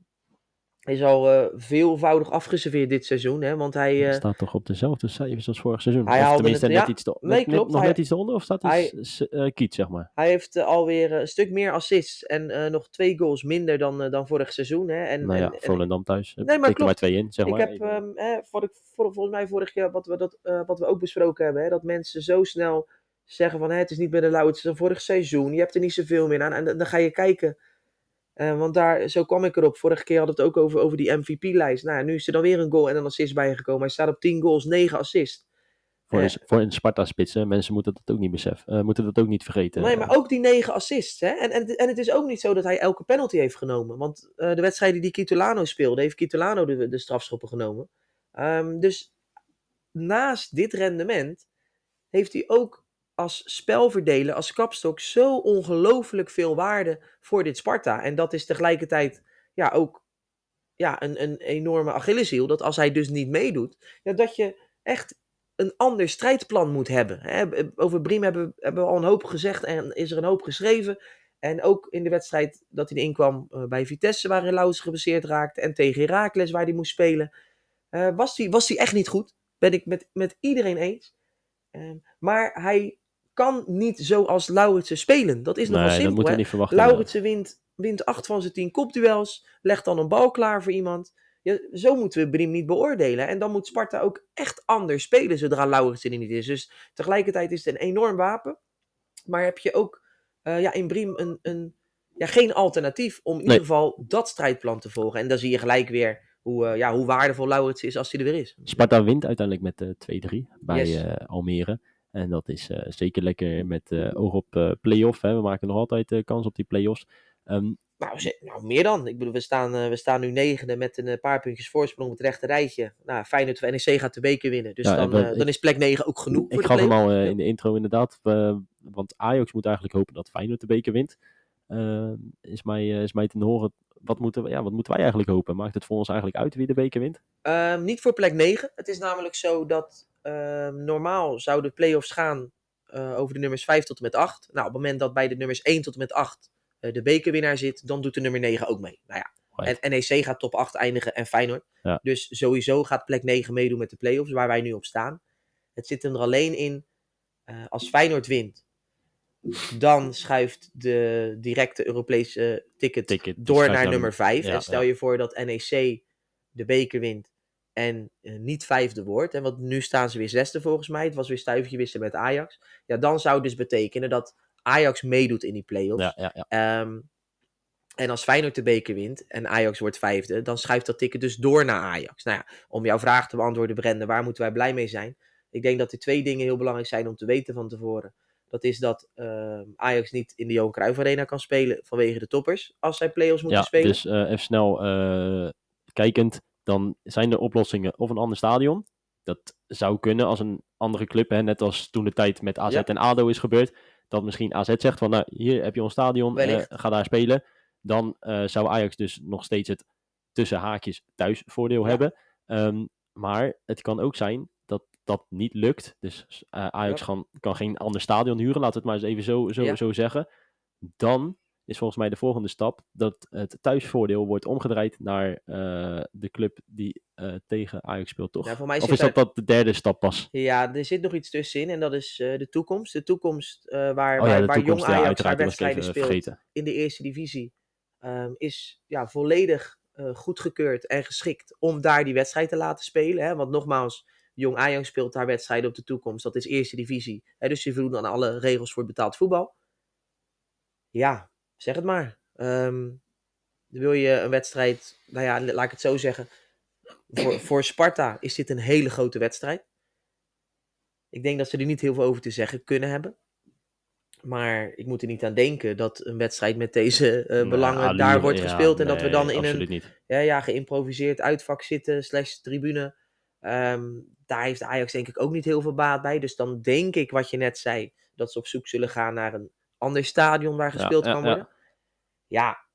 is al uh, veelvoudig afgeserveerd dit seizoen. Hè, want hij uh, staat toch op dezelfde cijfers als vorig seizoen? Hij of tenminste het, net ja, iets te, nee, net, klopt, nog hij, net iets eronder? Of staat hij uh, Kiet, zeg maar? Hij heeft uh, alweer een stuk meer assists. En uh, nog twee goals minder dan, uh, dan vorig seizoen. Hè. En, nou ja, en, Volendam thuis. Nee, maar ik er maar twee in, zeg ik maar. heb, um, hè, voor de, voor, volgens mij vorig jaar, wat we, dat, uh, wat we ook besproken hebben. Hè, dat mensen zo snel zeggen van, hè, het is niet meer de Lauritsen dan vorig seizoen. Je hebt er niet zoveel meer aan. En dan, dan ga je kijken. Uh, want daar, zo kwam ik erop. Vorige keer hadden we het ook over, over die M V P-lijst. Nou, nu is er dan weer een goal en een assist bijgekomen. Hij staat op tien goals, negen assists. Voor, Ja. een, voor een Sparta-spitsen, mensen moeten dat ook niet beseffen, uh, moeten dat ook niet vergeten. Nee, maar ook die negen assists. Hè? En, en, en het is ook niet zo dat hij elke penalty heeft genomen. Want uh, de wedstrijden die Kitolano speelde, heeft Kitolano de, de strafschoppen genomen. Um, dus naast dit rendement heeft hij ook als spelverdeler, als kapstok, zo ongelooflijk veel waarde voor dit Sparta. En dat is tegelijkertijd ja, ook ja, een, een enorme Achilleshiel. Dat als hij dus niet meedoet, ja, dat je echt een ander strijdplan moet hebben. Hè? Over Briem hebben, hebben we al een hoop gezegd en is er een hoop geschreven. En ook in de wedstrijd dat hij inkwam uh, bij Vitesse, waarin Lauwers geblesseerd raakte, en tegen Heracles, waar hij moest spelen, uh, was hij was hij echt niet goed. Ben ik met, met iedereen eens. Uh, maar hij kan niet zoals Lauritsen spelen. Dat is nee, nogal simpel. Dat moeten we niet verwachten. Lauritsen wint, wint acht van zijn tien kopduels, legt dan een bal klaar voor iemand. Ja, zo moeten we Briem niet beoordelen. En dan moet Sparta ook echt anders spelen zodra Lauritsen er niet is. Dus tegelijkertijd is het een enorm wapen. Maar heb je ook uh, ja, in Briem een, een, ja, geen alternatief om in nee. ieder geval dat strijdplan te volgen. En dan zie je gelijk weer hoe, uh, ja, hoe waardevol Lauritsen is als hij er weer is. Sparta wint uiteindelijk met uh, twee drie bij Yes. uh, Almere. En dat is uh, zeker lekker met uh, oog op uh, play-off. Hè. We maken nog altijd uh, kans op die play-offs. Um, Nou, ze, nou, meer dan. Ik bedoel, we staan, uh, we staan nu negende met een paar puntjes voorsprong op het rechte rijtje. Nou, Feyenoord of N E C gaat de beker winnen. Dus ja, dan, uh, ik, dan is plek negen ook genoeg. Ik, voor ik de gaf hem al uh, ja. in de intro inderdaad. Uh, want Ajax moet eigenlijk hopen dat Feyenoord de beker wint. Uh, is, mij, uh, is mij te horen. Wat moeten, we, ja, wat moeten wij eigenlijk hopen? Maakt het voor ons eigenlijk uit wie de beker wint? Uh, niet voor plek negen. Het is namelijk zo dat uh, normaal zouden de play-offs gaan uh, over de nummers vijf tot en met acht. Nou, op het moment dat bij de nummers één tot en met acht de bekerwinnaar zit, dan doet de nummer negen ook mee. Nou ja, right. En N E C gaat top acht eindigen en Feyenoord. Ja. Dus sowieso gaat plek negen meedoen met de play-offs, waar wij nu op staan. Het zit er alleen in, uh, als Feyenoord wint, dan schuift de directe Europese uh, ticket, ticket door naar nummer vijf. Ja, en stel ja. je voor dat N E C de beker wint en uh, niet vijfde wordt. En want nu staan ze weer zesde volgens mij. Het was weer stuivertje wisselen met Ajax. Ja, dan zou het dus betekenen dat Ajax meedoet in die play-offs. Ja, ja, ja. Um, en als Feyenoord de beker wint en Ajax wordt vijfde, dan schuift dat ticket dus door naar Ajax. Nou ja, om jouw vraag te beantwoorden, Brenda, waar moeten wij blij mee zijn? Ik denk dat er twee dingen heel belangrijk zijn om te weten van tevoren. Dat is dat uh, Ajax niet in de Johan Cruijff Arena kan spelen vanwege de toppers, als zij play-offs moeten ja, spelen. Dus uh, even snel uh, kijkend, dan zijn er oplossingen of een ander stadion. Dat zou kunnen als een andere club, hè, net als toen de tijd met A Z ja. en A D O is gebeurd. Dat misschien A Z zegt van, nou, hier heb je ons stadion, uh, ga daar spelen. Dan uh, zou Ajax dus nog steeds het tussen haakjes thuisvoordeel ja. hebben. Um, maar het kan ook zijn dat dat niet lukt. Dus uh, Ajax ja. kan, kan geen ander stadion huren, laten we het maar eens even zo, zo, ja. zo zeggen. Dan is volgens mij de volgende stap dat het thuisvoordeel wordt omgedraaid naar uh, de club die uh, tegen Ajax speelt, toch? Ja, voor mij of is dat, dat de derde stap pas? Ja, er zit nog iets tussenin en dat is uh, de toekomst. De toekomst uh, waar, oh, ja, waar, waar toekomst, jong Ajax ja, haar wedstrijden even, speelt vergeten. In de eerste divisie um, is ja, volledig uh, goedgekeurd en geschikt om daar die wedstrijd te laten spelen. Hè? Want nogmaals, jong Ajax speelt haar wedstrijden op de toekomst. Dat is eerste divisie. Hè? Dus je voldoet aan alle regels voor betaald voetbal. Ja, zeg het maar. Um, wil je een wedstrijd, nou ja, laat ik het zo zeggen. Voor, voor Sparta is dit een hele grote wedstrijd. Ik denk dat ze er niet heel veel over te zeggen kunnen hebben. Maar ik moet er niet aan denken dat een wedstrijd met deze uh, nee, belangen allure, daar wordt ja, gespeeld. En nee, dat we dan in een ja, ja, geïmproviseerd uitvak zitten, slash tribune. Um, daar heeft Ajax denk ik ook niet heel veel baat bij. Dus dan denk ik wat je net zei, dat ze op zoek zullen gaan naar een ander stadion waar gespeeld ja, kan ja, worden. Ja, ja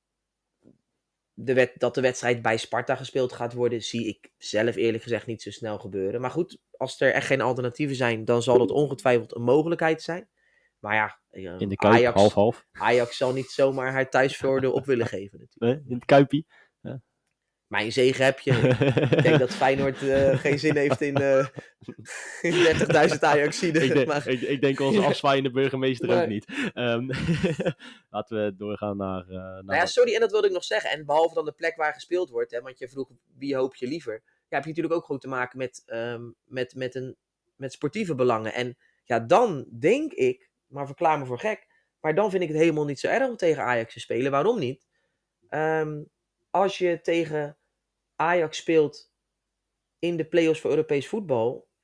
de wet, dat de wedstrijd bij Sparta gespeeld gaat worden, zie ik zelf eerlijk gezegd niet zo snel gebeuren. Maar goed, als er echt geen alternatieven zijn, dan zal dat ongetwijfeld een mogelijkheid zijn. Maar ja, in de Kuip, Ajax, half-half. Ajax zal niet zomaar haar thuisvoordeel op willen geven natuurlijk. Nee, in het Kuipie. Ja. Mijn zegen heb je. Ik denk dat Feyenoord uh, geen zin heeft in, uh, in dertigduizend Ajaxiden. Ik, denk, maar... ik, ik denk onze afzwaaiende burgemeester maar... ook niet. Um, laten we doorgaan naar... Uh, naar... Nou ja, sorry, en dat wilde ik nog zeggen. En behalve dan de plek waar gespeeld wordt, hè, want je vroeg wie hoop je liever. Ja, heb je natuurlijk ook gewoon te maken met, um, met, met, een, met sportieve belangen. En ja, dan denk ik, maar verklaar me voor gek, maar dan vind ik het helemaal niet zo erg om tegen Ajax te spelen. Waarom niet? Um, als je tegen Ajax speelt in de play-offs voor Europees voetbal,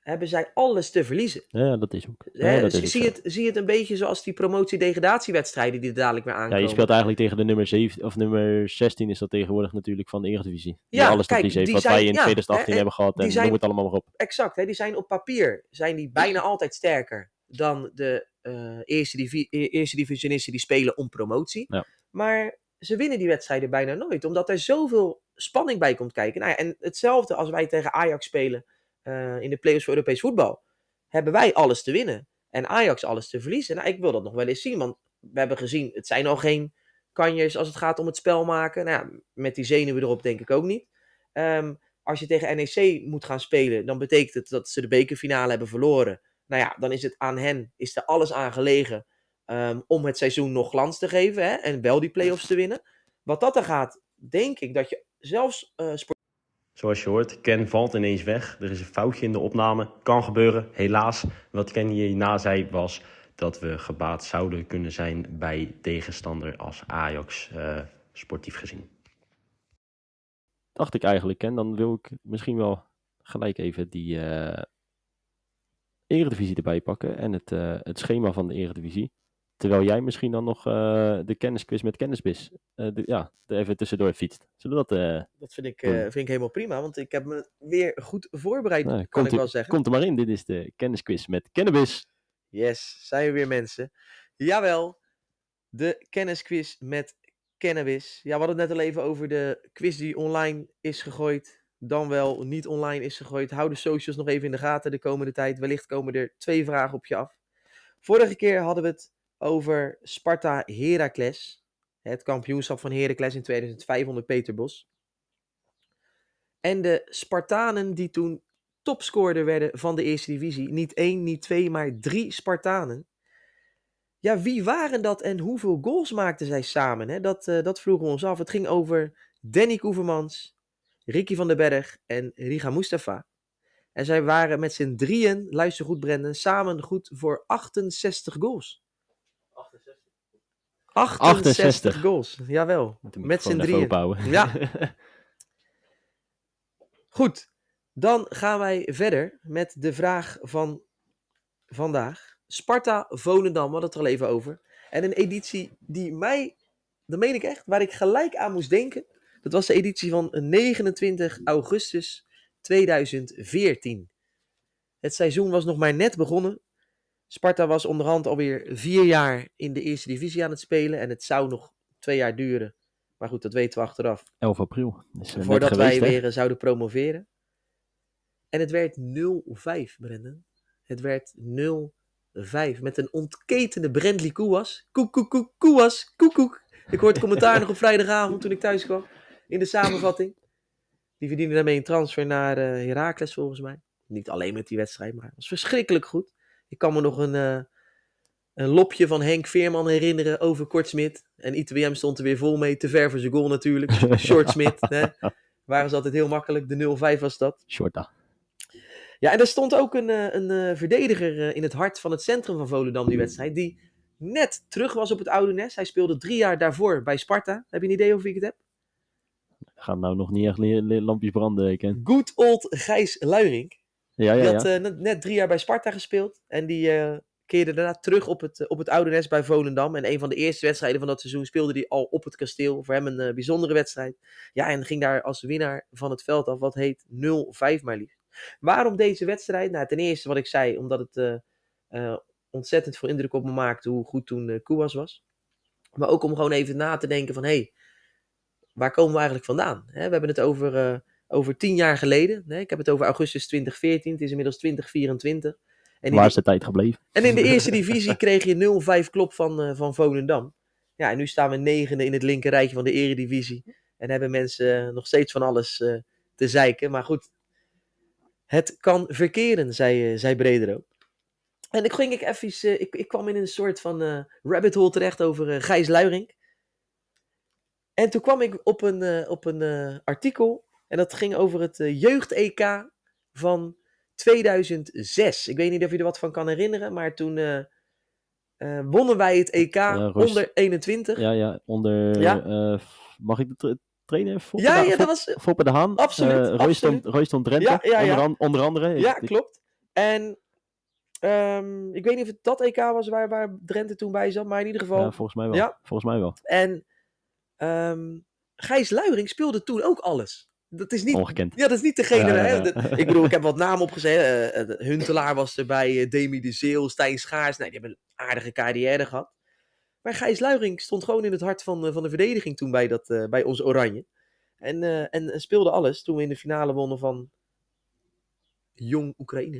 hebben zij alles te verliezen. Ja, dat is ook. Hè, Ja, dat is zie, ook zie, zo. het, zie het een beetje zoals die promotie-degradatiewedstrijden die er dadelijk weer Ja, aankomen. je speelt eigenlijk tegen de nummer zeven of nummer zestien is dat tegenwoordig natuurlijk van de Eredivisie. Die Ja, alles te kijk, verliezen heeft, die wat zijn- wij in ja, twintig achttien hè, hebben gehad die en zijn- noem het allemaal maar op. Exact, hè, die zijn op papier zijn die bijna altijd sterker dan de eh, eerste, divi- e- eerste divisionisten die spelen om promotie. Ja. Maar ze winnen die wedstrijden bijna nooit, omdat er zoveel spanning bij komt kijken. Nou ja, en hetzelfde als wij tegen Ajax spelen eh, in de play-offs voor Europees voetbal. Hebben wij alles te winnen en Ajax alles te verliezen. Nou, ik wil dat nog wel eens zien, want we hebben gezien, het zijn al geen kanjers als het gaat om het spel maken. Nou ja, met die zenuwen erop denk ik ook niet. Ehm, als je tegen N E C moet gaan spelen, dan betekent het dat ze de bekerfinale hebben verloren. Nou ja, dan is het aan hen, is er alles aan gelegen um, om het seizoen nog glans te geven, hè, en wel die play-offs te winnen. Wat dat er gaat, denk ik dat je zelfs uh, sport... Zoals je hoort, Ken valt ineens weg. Er is een foutje in de opname. Kan gebeuren, helaas. Wat Ken hierna zei was dat we gebaat zouden kunnen zijn bij tegenstander als Ajax, uh, sportief gezien. Dacht ik eigenlijk. En dan wil ik misschien wel gelijk even die uh, Eredivisie erbij pakken. En het, uh, het schema van de Eredivisie. Terwijl jij misschien dan nog uh, de kennisquiz met kennisbiz uh, de, ja, even tussendoor fietst. Zullen we dat... Uh, dat vind ik, uh, vind ik helemaal prima, want ik heb me weer goed voorbereid, nou, kan komt ik u, wel zeggen. Komt er maar in, dit is de kennisquiz met kennisbiz. Yes, zijn we weer mensen. Jawel, de kennisquiz met kennisbiz. Ja, we hadden het net al even over de quiz die online is gegooid, dan wel niet online is gegooid. Hou de socials nog even in de gaten de komende tijd. Wellicht komen er twee vragen op je af. Vorige keer hadden we het over Sparta Heracles. Het kampioenschap van Heracles in tweeduizend vijf onder Peter Bos. En de Spartanen die toen topscorer werden van de eerste divisie. Niet één, niet twee, maar drie Spartanen. Ja, wie waren dat en hoeveel goals maakten zij samen? Hè? Dat, uh, dat vroegen we ons af. Het ging over Danny Koevermans, Ricky van den Berg en Riga Mustafa. En zij waren met z'n drieën, luister goed Brendan, samen goed voor achtenzestig goals. achtenzestig? achtenzestig goals, jawel. Met z'n drieën. Ja. Goed, dan gaan wij verder met de vraag van vandaag. Sparta Volendam, we hadden het er al even over. En een editie die mij, dat meen ik echt, waar ik gelijk aan moest denken. Dat was de editie van negenentwintig augustus tweeduizend veertien. Het seizoen was nog maar net begonnen. Sparta was onderhand alweer vier jaar in de eerste divisie aan het spelen. En het zou nog twee jaar duren. Maar goed, dat weten we achteraf. elf april. Is uh, Voordat geweest, wij hè? weer uh, zouden promoveren. En het werd nul vijf, Brendan. Het werd nul vijf. Met een ontketende Brendley Kouwas. Koek, koek, koek, Kouwas, koek, koek. Ik hoorde het commentaar nog op vrijdagavond toen ik thuis kwam. In de samenvatting. Die verdiende daarmee een transfer naar uh, Heracles volgens mij. Niet alleen met die wedstrijd, maar het was verschrikkelijk goed. Ik kan me nog een, uh, een lopje van Henk Veerman herinneren over Kort Smit. En I T W M stond er weer vol mee. Te ver voor zijn goal natuurlijk. Short Smit. Hè. Waren ze altijd heel makkelijk. De nul vijf was dat. Shorta. Ja, en er stond ook een, een, een verdediger in het hart van het centrum van Volendam die wedstrijd. Die net terug was op het oude nest. Hij speelde drie jaar daarvoor bij Sparta. Heb je een idee over wie ik het heb? Gaan nou nog niet echt lampjes branden, ik ken. Good old Gijs Luiring. Ja, ja, die had ja. uh, net, net drie jaar bij Sparta gespeeld. En die uh, keerde daarna terug op het, uh, op het oude nest bij Volendam. En een van de eerste wedstrijden van dat seizoen speelde hij al op het kasteel. Voor hem een uh, bijzondere wedstrijd. Ja, en ging daar als winnaar van het veld af. Wat heet nul vijf maar liefst. Waarom deze wedstrijd? Nou, ten eerste wat ik zei. Omdat het uh, uh, ontzettend veel indruk op me maakte hoe goed toen uh, Kouwas was. Maar ook om gewoon even na te denken van... Hé, hey, waar komen we eigenlijk vandaan? Hè, we hebben het over... Uh, Over tien jaar geleden. Nee, ik heb het over augustus twintig veertien. Het is inmiddels twintig vierentwintig. En Waar is de tijd gebleven? En in de eerste divisie kreeg je nul vijf klop van, uh, van Volendam. Ja, en nu staan we negende in het linker rijtje van de eredivisie. En hebben mensen uh, nog steeds van alles uh, te zeiken. Maar goed, het kan verkeren, zei, uh, zei Bredero. En ik ging ik even, uh, ik, ik kwam in een soort van uh, rabbit hole terecht over uh, Gijs Luiring. En toen kwam ik op een, uh, op een uh, artikel... En dat ging over het uh, jeugd-E K van tweeduizend zes. Ik weet niet of je er wat van kan herinneren, maar toen uh, uh, wonnen wij het E K uh, onder eenentwintig. Ja, ja, onder... Ja? Uh, mag ik de tra- trainer? Foppe ja, de, ja, dat was... Foppe de Haan. Absoluut, uh, Royston, Royston Drenthe, ja, ja, ja. Onder, an, onder andere. Ja, klopt. En um, ik weet niet of het dat E K was waar, waar Drenthe toen bij zat, maar in ieder geval... Ja, volgens mij wel. Ja. Volgens mij wel. En um, Gijs Luiring speelde toen ook alles. Dat is niet, Ongekend. Ja, dat is niet degene... Ja, ja, hè, ja. de, ik bedoel, ik heb wat namen opgezet. Uh, uh, Huntelaar was erbij, uh, Demi de Zeel, Stijn Schaars. Nee, die hebben een aardige carrière gehad. Maar Gijs Luiring stond gewoon in het hart van, uh, van de verdediging toen bij, dat, uh, bij ons Oranje. En, uh, en, en speelde alles toen we in de finale wonnen van Jong Oekraïne.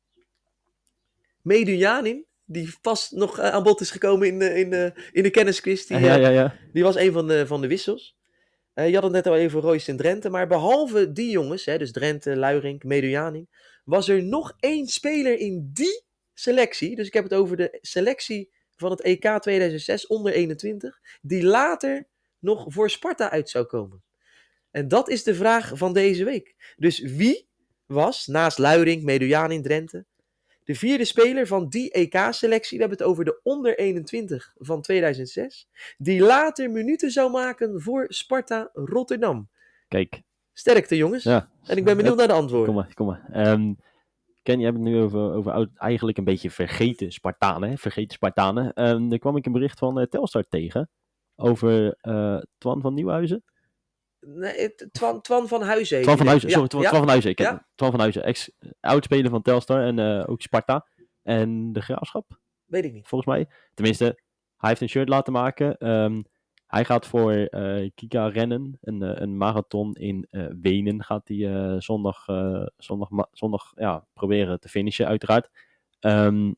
Medujanin, die pas nog uh, aan bod is gekomen in de, in de, in de kennisquiz. Die, uh, ja, ja, ja. die was een van de, van de wissels. Uh, je had het net al even Royce en Drenthe. Maar behalve die jongens, hè, dus Drenthe, Luiring, Medujanin, was er nog één speler in die selectie. Dus ik heb het over de selectie van het E K tweeduizend zes onder eenentwintig. Die later nog voor Sparta uit zou komen. En dat is de vraag van deze week. Dus wie was, naast Luiring, Medujanin, Drenthe, de vierde speler van die E K-selectie, we hebben het over de onder eenentwintig van tweeduizend zes, die later minuten zou maken voor Sparta Rotterdam? Kijk. Sterkte, jongens. Ja. En ik ben benieuwd naar de antwoorden. Kom maar, kom maar. Um, Ken, je hebt het nu over, over eigenlijk een beetje vergeten Spartanen. Hè? Vergeten Spartanen. Um, daar kwam ik een bericht van uh, Telstar tegen. Over uh, Twan van Nieuwhuizen. Nee, Twan, Twan van Huizen. Twan van Huizen, sorry, ja, Twan, ja. Twan van Huizen. Ik Ja. Twan van Huizen, ex-oudspeler van Telstar en uh, ook Sparta. En de Graafschap, Weet ik niet. volgens mij. Tenminste, hij heeft een shirt laten maken. Um, hij gaat voor uh, Kika rennen. Een, uh, een marathon in uh, Wenen gaat hij uh, zondag, uh, zondag, ma- zondag ja, proberen te finishen, uiteraard. Um,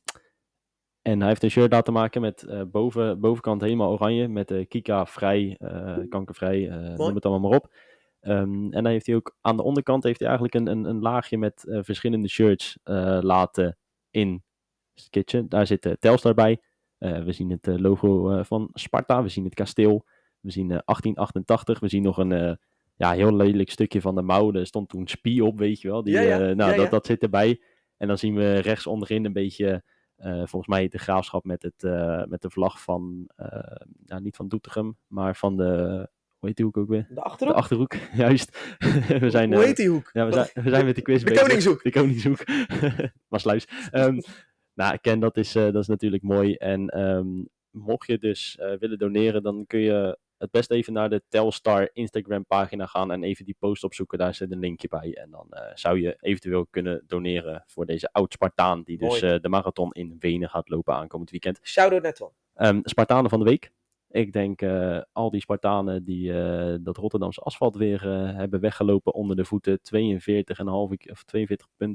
en hij heeft een shirt laten maken met uh, boven, bovenkant helemaal oranje. Met uh, Kika vrij, uh, kankervrij, uh, noem het allemaal maar op. Um, en dan heeft hij ook aan de onderkant heeft hij eigenlijk een, een, een laagje met uh, verschillende shirts uh, laten in skitchen. Daar zit uh, Telstar bij. Uh, we zien het uh, logo uh, van Sparta. We zien het kasteel. We zien uh, achttien achtentachtig. We zien nog een uh, ja, heel lelijk stukje van de mouw. Er stond toen Spie op, weet je wel. Die, ja, ja. Uh, nou, ja, dat, ja. dat zit erbij. En dan zien we rechts onderin een beetje... Uh, volgens mij de Graafschap met, het, uh, met de vlag van... Uh, nou, niet van Doetinchem, maar van de... Hoe heet die hoek ook weer? De Achterhoek? De Achterhoek, juist. we zijn, Hoe uh, heet die hoek? Ja, we zijn, we zijn met de quiz De bezig. Koningshoek. De Koningshoek. Maasluis. Um, nou, Ken, dat is, uh, dat is natuurlijk mooi. En um, mocht je dus uh, willen doneren, dan kun je het best even naar de Telstar Instagram pagina gaan en even die post opzoeken. Daar zit een linkje bij. En dan uh, zou je eventueel kunnen doneren voor deze oud-Spartaan die dus uh, de marathon in Wenen gaat lopen aankomend weekend. Shout-out net wel. Um, Spartanen van de week. Ik denk uh, al die Spartanen die uh, dat Rotterdamse asfalt weer uh, hebben weggelopen onder de voeten. tweeënveertig komma vijf of tweeënveertig komma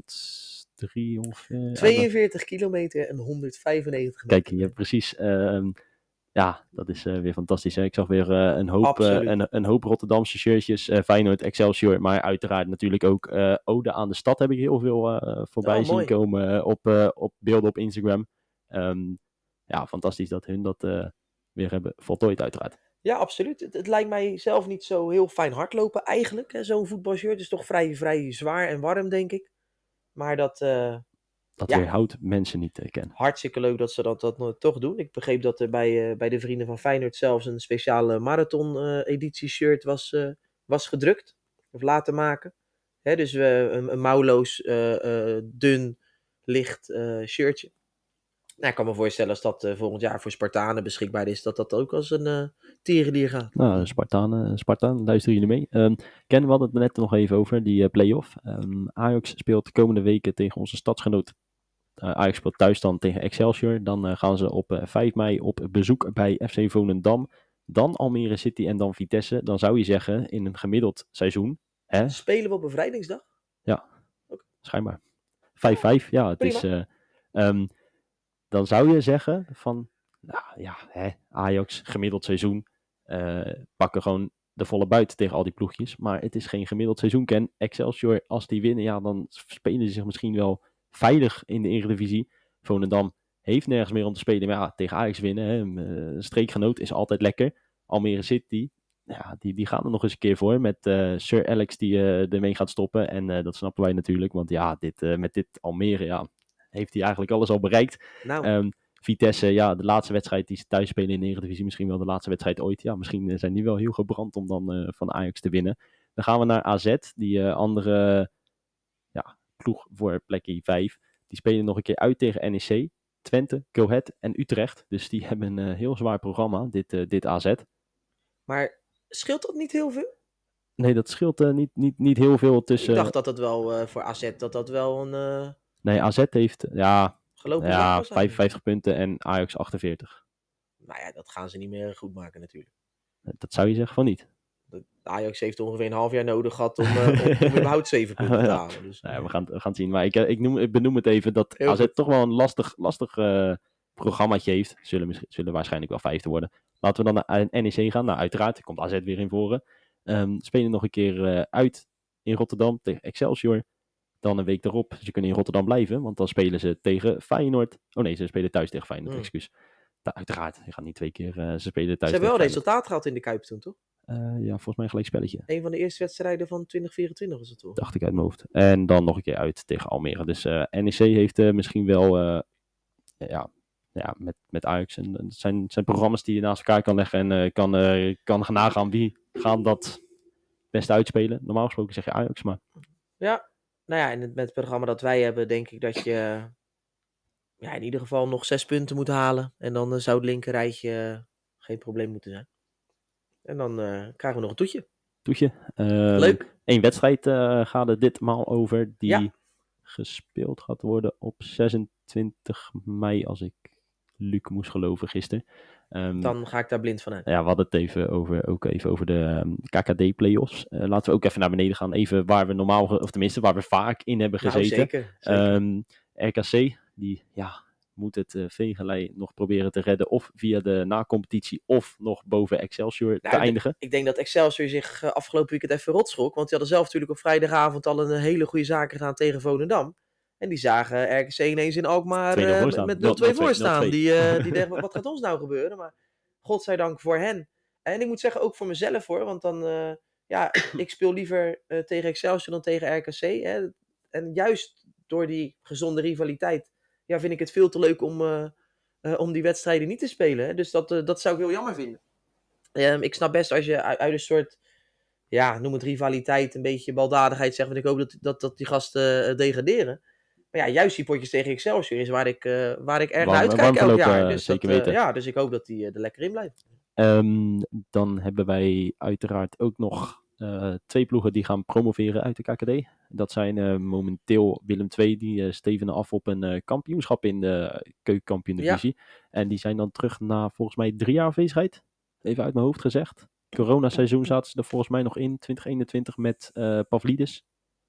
drie ongeveer. tweeënveertig kilometer en honderdvijfennegentig meter. Kijk, je hebt precies... Uh, ja, dat is uh, weer fantastisch. Hè? Ik zag weer uh, een, hoop, uh, een, een hoop Rotterdamse shirtjes. Uh, Feyenoord, Excelsior. Maar uiteraard natuurlijk ook uh, Ode aan de Stad heb ik heel veel uh, voorbij oh, zien mooi. komen uh, op, uh, op beelden op Instagram. Um, ja, fantastisch dat hun dat uh, weer hebben voltooid uiteraard. Ja, absoluut. Het, het lijkt mij zelf niet zo heel fijn hardlopen eigenlijk. Hè? Zo'n voetbalshirt is toch vrij, vrij zwaar en warm, denk ik. Maar dat... Uh... Dat ja. weerhoudt mensen niet te kennen. Hartstikke leuk dat ze dat, dat uh, toch doen. Ik begreep dat er bij, uh, bij de vrienden van Feyenoord zelfs een speciale marathon-editie uh, shirt was, uh, was gedrukt. Of laten maken. Hè, dus uh, een, een mouwloos, uh, uh, dun, licht uh, shirtje. Nou, ik kan me voorstellen als dat uh, volgend jaar voor Spartanen beschikbaar is, dat dat ook als een uh, tierenlier gaat. Nou, Spartanen, Spartaan, luisteren jullie mee. Um, Ken, we hadden het net nog even over, die uh, play-off. Um, Ajax speelt de komende weken tegen onze stadsgenoot. Uh, Ajax speelt thuis dan tegen Excelsior. Dan uh, gaan ze op uh, vijf mei op bezoek bij F C Volendam. Dan Almere City en dan Vitesse. Dan zou je zeggen, in een gemiddeld seizoen... Hè? Spelen we op bevrijdingsdag? Ja, okay. Schijnbaar. vijf vijf, ja, het Prima. is... Uh, um, dan zou je zeggen van... Nou ja, hè, Ajax, gemiddeld seizoen... Uh, pakken gewoon de volle buit tegen al die ploegjes. Maar het is geen gemiddeld seizoen, Ken. Excelsior, als die winnen, ja, dan spelen ze zich misschien wel... veilig in de Eredivisie. Volendam heeft nergens meer om te spelen. Maar ja, tegen Ajax winnen, hè, een streekgenoot is altijd lekker. Almere City, ja, die, die gaan er nog eens een keer voor. Met uh, Sir Alex die uh, ermee gaat stoppen. En uh, dat snappen wij natuurlijk. Want ja, dit, uh, met dit Almere, ja, heeft hij eigenlijk alles al bereikt. Nou. Um, Vitesse, ja, de laatste wedstrijd die ze thuis spelen in de Eredivisie. Misschien wel de laatste wedstrijd ooit. Ja, misschien uh, zijn die wel heel gebrand om dan uh, van Ajax te winnen. Dan gaan we naar A Z, die uh, andere... ja, ploeg voor plekje vijf. Die spelen nog een keer uit tegen N E C, Twente, Go Ahead en Utrecht. Dus die hebben een uh, heel zwaar programma, dit, uh, dit A Z. Maar scheelt dat niet heel veel? Nee, dat scheelt uh, niet, niet, niet heel veel tussen... Ik dacht dat dat wel uh, voor A Z dat dat wel een... Uh... Nee, A Z heeft ja, ja, vijfenvijftig punten en Ajax achtenveertig. Nou ja, dat gaan ze niet meer goed maken natuurlijk. Dat zou je zeggen van niet. Ajax heeft ongeveer een half jaar nodig gehad om, uh, om, om überhaupt zeven punten te halen. Dus, nou ja, we, gaan, we gaan het zien. Maar ik, ik, noem, ik benoem het even dat heel A Z goed. Toch wel een lastig, lastig uh, programmaatje heeft. Zullen, zullen waarschijnlijk wel vijfde worden. Laten we dan naar N E C gaan. Nou, uiteraard komt A Z weer in voren. Um, spelen nog een keer uh, uit in Rotterdam tegen Excelsior. Dan een week daarop. Ze kunnen in Rotterdam blijven. Want dan spelen ze tegen Feyenoord. Oh nee, ze spelen thuis tegen Feyenoord. Mm. Excuus. Da- uiteraard. Je gaat niet twee keer. Uh, ze spelen thuis. Ze hebben wel resultaat gehad in de Kuip toen, toch? Uh, ja, volgens mij een gelijk spelletje. Een van de eerste wedstrijden van twintig vierentwintig was het toch? Dacht ik uit mijn hoofd. En dan nog een keer uit tegen Almere. Dus uh, N E C heeft uh, misschien wel uh, ja, ja, met, met Ajax. En, het zijn, zijn programma's die je naast elkaar kan leggen. En uh, kan, uh, kan gaan nagaan wie gaan dat best uitspelen. Normaal gesproken zeg je Ajax, maar... Ja, nou ja, en met het programma dat wij hebben denk ik dat je ja, in ieder geval nog zes punten moet halen. En dan uh, zou het linkerrijtje uh, geen probleem moeten zijn. En dan uh, krijgen we nog een toetje. Toetje. Uh, Leuk. Eén wedstrijd uh, gaat er ditmaal over. Die ja. gespeeld gaat worden op zesentwintig mei. Als ik Luc moest geloven gisteren. Um, dan ga ik daar blind van uit. Ja, we hadden het even over, ook even over de um, K K D-playoffs. Uh, laten we ook even naar beneden gaan. Even waar we normaal, of tenminste waar we vaak in hebben gezeten. Nou, zeker. zeker. Um, R K C, die ja... moet het uh, Vegelei nog proberen te redden. Of via de na-competitie. Of nog boven Excelsior nou, te eindigen. Ik denk dat Excelsior zich uh, afgelopen weekend even rotschrok. Want die hadden zelf natuurlijk op vrijdagavond al een hele goede zaak gedaan tegen Volendam. En die zagen R K C ineens in Alkmaar uh, met, met nul twee voor staan. Die, uh, die dachten, wat gaat ons nou gebeuren? Maar godzijdank voor hen. En ik moet zeggen, ook voor mezelf hoor. Want dan, uh, ja, ik speel liever uh, tegen Excelsior dan tegen R K C. Hè. En juist door die gezonde rivaliteit. Ja, vind ik het veel te leuk om, uh, uh, om die wedstrijden niet te spelen. Hè? Dus dat, uh, dat zou ik heel jammer vinden. Um, ik snap best als je uit, uit een soort, ja, noem het rivaliteit, een beetje baldadigheid zegt. Want ik hoop dat, dat, dat die gasten uh, degraderen. Maar ja, juist die potjes tegen Excelsior is waar ik, uh, waar ik erg naar uitkijk elk jaar. Dus, zeker dat, uh, weten. ja, dus ik hoop dat die uh, er lekker in blijft. Um, dan hebben wij uiteraard ook nog uh, twee ploegen die gaan promoveren uit de K K D. Dat zijn uh, momenteel Willem twee, die uh, stevenen af op een uh, kampioenschap in de keukenkampioen-divisie. Ja. En die zijn dan terug na volgens mij drie jaar afwezigheid. Even uit mijn hoofd gezegd. Corona-seizoen zaten ze er volgens mij nog in, twintig eenentwintig met uh, Pavlidis.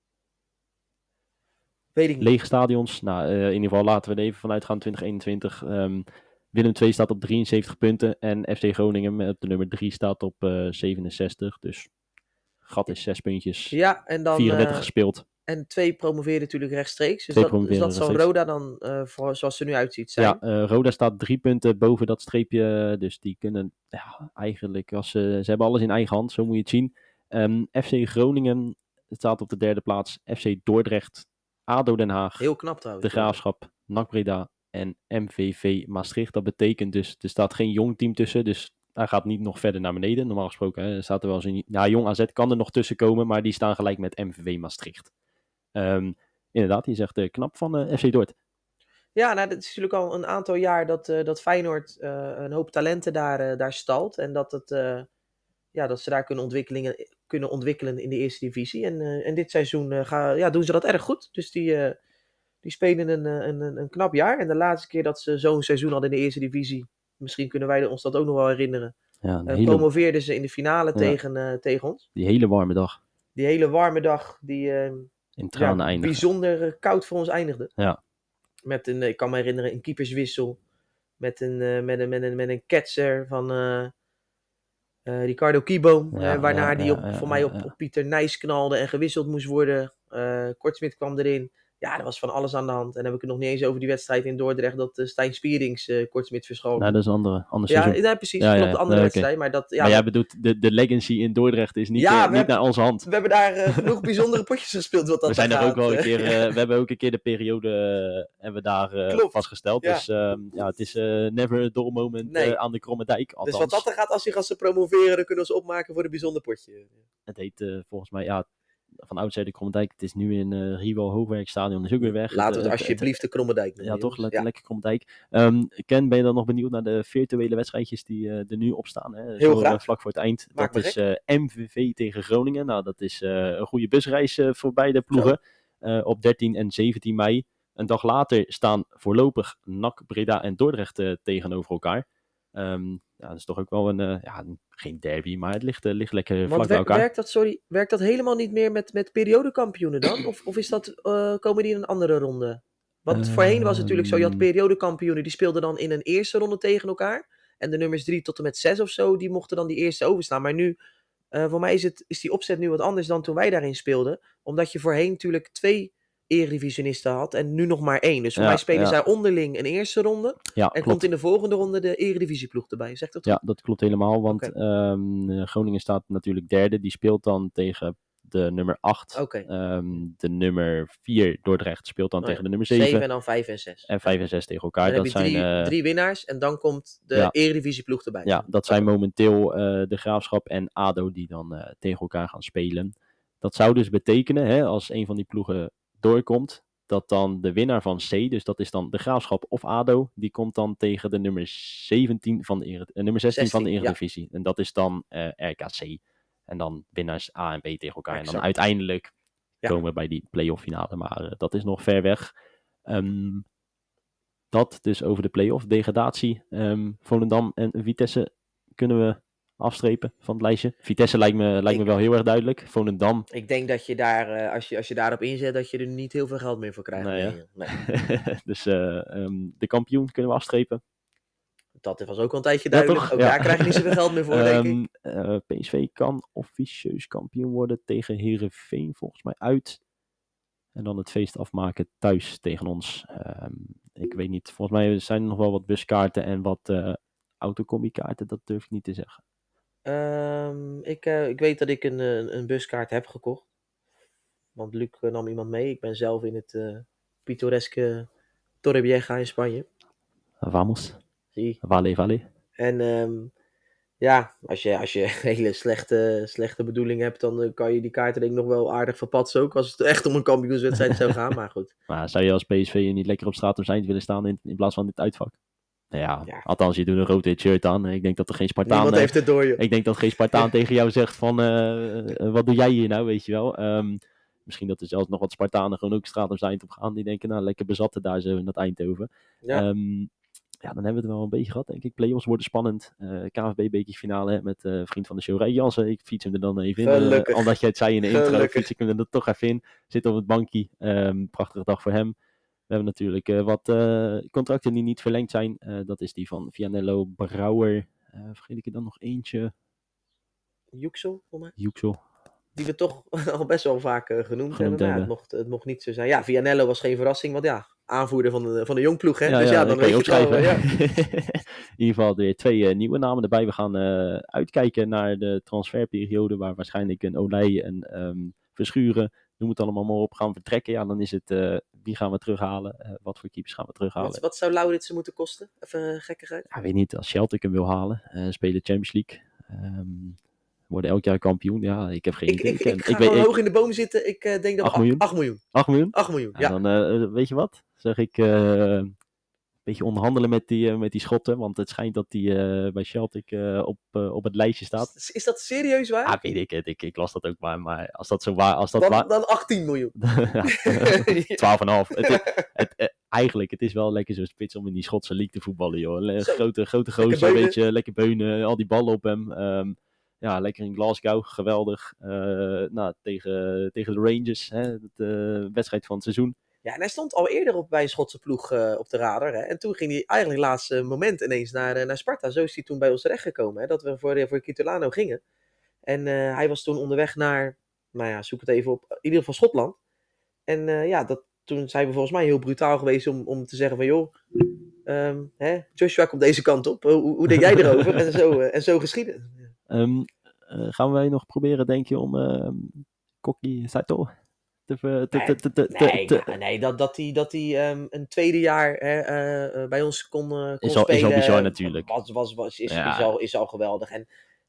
Weet ik niet. Lege stadions. Nou, uh, in ieder geval laten we er even vanuit gaan, twintig eenentwintig. Um, Willem twee staat op drieënzeventig punten en F C Groningen op de nummer drie staat op uh, zevenenzestig. Dus gat is zes puntjes. Ja, en dan, vierendertig uh, gespeeld. En twee promoveerde natuurlijk rechtstreeks. Dus twee dat, dus dat zal Roda dan, uh, voor, zoals het er nu uitziet, zijn. Ja, uh, Roda staat drie punten boven dat streepje. Dus die kunnen ja, eigenlijk, als ze, ze hebben alles in eigen hand, zo moet je het zien. Um, F C Groningen staat op de derde plaats. F C Dordrecht, A D O Den Haag. Heel knap trouwens. De Graafschap, N A C Breda en M V V Maastricht. Dat betekent dus, er staat geen jong team tussen. Dus hij gaat niet nog verder naar beneden. Normaal gesproken hè, staat er wel eens een... Ja, Jong A Z kan er nog tussen komen, maar die staan gelijk met M V V Maastricht. Um, inderdaad, je zegt uh, knap van uh, F C Dort. Ja, nou, dat is natuurlijk al een aantal jaar dat, uh, dat Feyenoord uh, een hoop talenten daar, uh, daar stalt. En dat, het, uh, ja, dat ze daar kunnen, ontwikkelingen, kunnen ontwikkelen in de eerste divisie. En, uh, en dit seizoen uh, ga, ja, doen ze dat erg goed. Dus die, uh, die spelen een, een, een, een knap jaar. En de laatste keer dat ze zo'n seizoen hadden in de eerste divisie, misschien kunnen wij ons dat ook nog wel herinneren. Ja, uh, hele... Promoveerden ze in de finale ja. tegen, uh, tegen ons. Die hele warme dag. Die hele warme dag die uh, in tranen ja, eindigde. Bijzonder uh, koud voor ons eindigde. Ja. Met een, ik kan me herinneren, een keeperswissel. Met een, uh, met een, met een, met een ketser van uh, uh, Ricardo Kieboom. Ja, uh, waarna ja, die op, ja, voor ja, mij op, ja. op Pieter Nijs knalde en gewisseld moest worden. Uh, Kortsmit kwam erin. Ja, er was van alles aan de hand. En dan heb ik het nog niet eens over die wedstrijd in Dordrecht. Dat uh, Stijn Spierings uh, Kortsmit verschoven. Nou, dat is een andere, ander ja, seizoen. Ja, precies. Ja, klopt, ja, de andere nee, wedstrijd. Okay. Maar, dat, ja, maar jij bedoelt, de, de legacy in Dordrecht is niet, ja, uh, niet hebben, naar onze hand. We hebben daar uh, genoeg bijzondere potjes gespeeld. Wat dat we zijn er gaat. ook wel een keer, uh, we hebben ook een keer de periode uh, hebben we daar uh, vastgesteld. Ja. Dus uh, ja, het is uh, never a dull moment nee. uh, aan de Kromme Dijk. Althans. Dus wat dat er gaat, als die gasten promoveren, dan kunnen we ons opmaken voor een bijzonder potje. Het heet uh, volgens mij, ja, van oudsher de Krommendijk. Het is nu in uh, Riewel Hoogwerkstadion, is ook weer weg. Laten we het het, alsjeblieft de Krommendijk noemen. Ja, toch? Le- ja. Lekker Krommendijk. Um, Ken, ben je dan nog benieuwd naar de virtuele wedstrijdjes die uh, er nu op staan? Hè? Heel Zo, graag. Uh, vlak voor het eind. Maak dat is uh, M V V tegen Groningen. Nou, dat is uh, een goede busreis uh, voor beide ploegen. Uh, op dertien en zeventien mei. Een dag later staan voorlopig N A C, Breda en Dordrecht uh, tegenover elkaar. Um, ja, dat is toch ook wel een, uh, ja, geen derby, maar het ligt, uh, ligt lekker vlak Want bij wer- elkaar. Werkt dat, sorry, werkt dat helemaal niet meer met, met periodekampioenen dan? Of, of is dat, uh, komen die in een andere ronde? Want uh, voorheen was het natuurlijk zo, je had periodekampioenen, die speelden dan in een eerste ronde tegen elkaar. En de nummers drie tot en met zes of zo, die mochten dan die eerste overstaan. Maar nu, uh, voor mij is, het, is die opzet nu wat anders dan toen wij daarin speelden. Omdat je voorheen natuurlijk twee eredivisionisten had en nu nog maar één. Dus voor ja, mij spelen ja. zij onderling een eerste ronde. Ja, en klopt. komt in de volgende ronde de eredivisieploeg erbij. Zegt dat goed? Ja, dat klopt helemaal. Want Okay. um, Groningen staat natuurlijk derde. Die speelt dan tegen de nummer acht. Okay. Um, de nummer vier, Dordrecht, speelt dan oh, tegen ja. de nummer zeven. zeven en dan vijf en zes. En vijf en zes tegen elkaar. Dan dat heb je drie, zijn, uh, drie winnaars en dan komt de ja. eredivisieploeg erbij. Ja, dat zijn momenteel uh, de Graafschap en A D O die dan uh, tegen elkaar gaan spelen. Dat zou dus betekenen, hè, als een van die ploegen doorkomt, dat dan de winnaar van C, dus dat is dan de Graafschap of A D O, die komt dan tegen de nummer zeventien van de, ere, uh, nummer zestien van de Eredivisie. Ja. En dat is dan uh, R K C. En dan winnaars A en B tegen elkaar. Exact. En dan uiteindelijk ja. komen we bij die play-off finale. Maar uh, dat is nog ver weg. Um, dat dus over de play-off. Degradatie. Um, Volendam en Vitesse kunnen we afstrepen van het lijstje. Vitesse lijkt me, lijkt ik, me wel heel erg duidelijk. Volendam. Ik denk dat je daar, uh, als, je, als je daarop inzet, dat je er niet heel veel geld meer voor krijgt. Nee, nee, nee. Dus uh, um, de kampioen kunnen we afstrepen. Dat was ook al een tijdje duidelijk. Ja, ook ja. Daar krijg je niet zoveel geld meer voor, denk um, ik. Uh, P S V kan officieus kampioen worden tegen Heerenveen, volgens mij uit. En dan het feest afmaken thuis tegen ons. Um, ik weet niet, volgens mij zijn er nog wel wat buskaarten en wat uh, autocombi-kaarten. Dat durf ik niet te zeggen. Um, ik, uh, ik weet dat ik een, een, een buskaart heb gekocht. Want Luc uh, nam iemand mee. Ik ben zelf in het uh, pittoreske Torrevieja in Spanje. Vamos. Zie. Vale, vale. En um, ja, als je, als je hele slechte, slechte bedoeling hebt, dan uh, kan je die kaarten denk ik nog wel aardig verpatsen ook. Als het echt om een kampioenswedstrijd zou gaan, maar goed. Maar zou je als P S V niet lekker op straat om zijn willen staan in, in plaats van dit uitvak? Nou ja, ja, althans je doet een rood-wit shirt aan. Ik denk dat er geen Spartaan... Niemand heeft het door je. Ik denk dat geen Spartaan tegen jou zegt van, uh, uh, wat doe jij hier nou, weet je wel. Um, misschien dat er zelfs nog wat Spartanen gewoon ook straat om zijn op gaan. Die denken, nou lekker bezatten daar zo in dat Eindhoven. Ja. Um, ja, dan hebben we het wel een beetje gehad, denk ik. Play-offs worden spannend. Uh, K N V B-bekerfinale met uh, vriend van de show, Ray Jansen. Ik fiets hem er dan even in. Uh, omdat jij het zei in de intro, Gelukkig. fiets ik hem er toch even in. Zit op het bankje. Um, prachtige dag voor hem. We hebben natuurlijk uh, wat uh, contracten die niet verlengd zijn. Uh, dat is die van Vianello, Brouwer. Uh, vergeet ik er dan nog eentje? Yüksel, voor mij. Yüksel. Die we toch al best wel vaak uh, genoemd, genoemd hebben. Maar ja, het, mocht, het mocht niet zo zijn. Ja, Vianello was geen verrassing, want ja, aanvoerder van de, van de jongploeg. Hè? Ja, dus ja, ja, dan weet je het al. Ja. In ieder geval weer twee uh, nieuwe namen erbij. We gaan uh, uitkijken naar de transferperiode waar waarschijnlijk een Olij en um, Verschuren, noem het allemaal maar op, gaan vertrekken. Ja, dan is het uh, wie gaan we terughalen? Uh, wat voor keepers gaan we terughalen? Wat, wat zou Lauritsen moeten kosten? Even uh, gekkigheid. Ja, weet niet. Als Celtic hem wil halen, uh, spelen Champions League. Um, worden elk jaar kampioen. Ja, ik heb geen idee. Ik, ik, ik ga ik gewoon weet, hoog in de boom zitten. Ik uh, denk dat acht miljoen. acht miljoen. acht miljoen? acht miljoen, ja. ja. Dan uh, weet je wat? Zeg ik uh, een beetje onderhandelen met die, uh, met die Schotten. Want het schijnt dat die uh, bij Celtic uh, op, uh, op het lijstje staat. Is, is dat serieus waar? Ja, weet ik het. Ik, ik las dat ook maar. Maar als dat zo waar... Als dat dan, waar... dan achttien miljoen. twaalf komma vijf. Het, het, het, het, eigenlijk, het is wel lekker zo'n spits om in die Schotse league te voetballen, joh. Zo. Grote, grote gozer, een beetje lekker beunen. Al die ballen op hem. Um, Ja, lekker in Glasgow, geweldig. Uh, nou, tegen, tegen de Rangers, hè, de uh, wedstrijd van het seizoen. Ja, en hij stond al eerder op, bij een Schotse ploeg uh, op de radar. Hè? En toen ging hij eigenlijk het laatste moment ineens naar, uh, naar Sparta. Zo is hij toen bij ons terechtgekomen, hè? Dat we voor, uh, voor Kitolano gingen. En uh, hij was toen onderweg naar, nou ja, zoek het even op, in ieder geval Schotland. En uh, ja, dat, toen zijn we volgens mij heel brutaal geweest om, om te zeggen van, joh, um, hè, Joshua komt deze kant op. Hoe, hoe denk jij erover? en, zo, uh, en zo geschieden. Um, uh, gaan wij nog proberen, denk je, om uh, Koki Saito te... te, te, te, te nee, te, nee, nee, dat, dat hij dat hij um, een tweede jaar hè, uh, uh, bij ons kon, uh, kon is al, spelen. Is al bizar natuurlijk. Was, was, was, is, ja. is, al, is al geweldig. En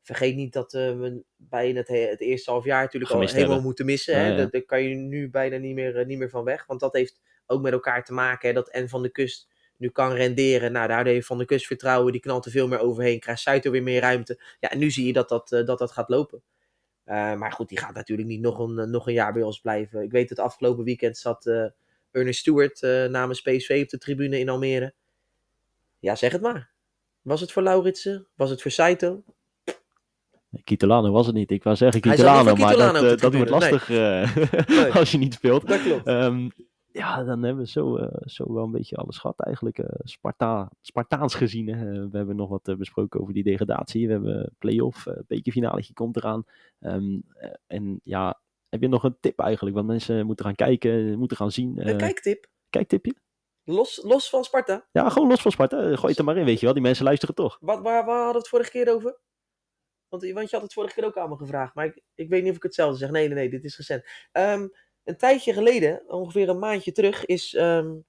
vergeet niet dat uh, we bij het, het eerste half jaar natuurlijk Gemist al helemaal hebben. moeten missen. Ja, Hè? ja. Daar, daar kan je nu bijna niet meer, uh, niet meer van weg. Want dat heeft ook met elkaar te maken. Hè? Dat En van de Kust nu kan renderen. Nou, daar heeft Van de Kust vertrouwen. Die knalt er veel meer overheen. Krijgt Suiter weer meer ruimte. Ja, en nu zie je dat dat, uh, dat, dat gaat lopen. Uh, maar goed, die gaat natuurlijk niet nog een, uh, nog een jaar bij ons blijven. Ik weet dat afgelopen weekend zat uh, Ernest Stewart uh, namens P S V op de tribune in Almere. Ja, zeg het maar. Was het voor Lauritsen? Was het voor Saito? Kitolano was het niet. Ik wou zeggen Hij zat niet Kitolano, voor maar Kitolano dat, op de uh, dat wordt tribune, lastig uh, Nee. als je niet speelt. Dat klopt. Um, ja, dan hebben we zo, uh, zo wel een beetje alles gehad eigenlijk. Uh, Sparta, Spartaans gezien. Hè. Uh, we hebben nog wat uh, besproken over die degradatie. We hebben play-off, uh, bekerfinale komt eraan. Um, uh, en ja, heb je nog een tip eigenlijk? Want mensen moeten gaan kijken, moeten gaan zien. Uh, Een kijktip. Kijktipje? Los, los van Sparta. Ja, gewoon los van Sparta. Gooi het er maar in, weet je wel. Die mensen luisteren toch. Wat, waar, waar hadden we het vorige keer over? Want, want je had het vorige keer ook aan me gevraagd. Maar ik, ik weet niet of ik hetzelfde zeg. Nee, nee, nee. Dit is recent. Um, een tijdje geleden, ongeveer een maandje terug, is um,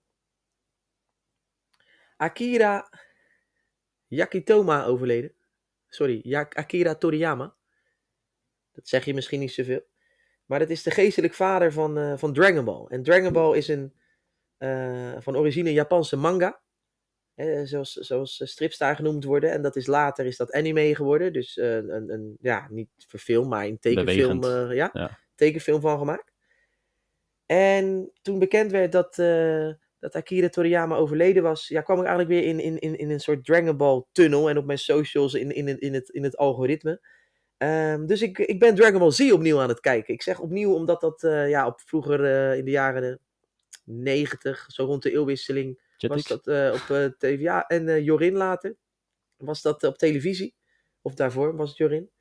Akira Yakitoma overleden. Sorry, Jak- Akira Toriyama. Dat zeg je misschien niet zoveel. Maar dat is de geestelijk vader van, uh, van Dragon Ball. En Dragon Ball is een uh, van origine Japanse manga. Hè, zoals, zoals strips daar genoemd worden. En dat is later is dat anime geworden. Dus uh, een, een, ja, niet verfilmd, maar een tekenfilm, uh, ja, ja. tekenfilm van gemaakt. En toen bekend werd dat, uh, dat Akira Toriyama overleden was, ja, kwam ik eigenlijk weer in, in, in, in een soort Dragon Ball tunnel. En op mijn socials in, in, in, het, in het algoritme. Um, dus ik, ik ben Dragon Ball Z opnieuw aan het kijken. Ik zeg opnieuw omdat dat uh, ja, op vroeger uh, in de jaren negentig, zo rond de eeuwwisseling, was dat uh, op uh, T V. Ja, en uh, Jorin later was dat uh, op televisie. Of daarvoor was het Jorin.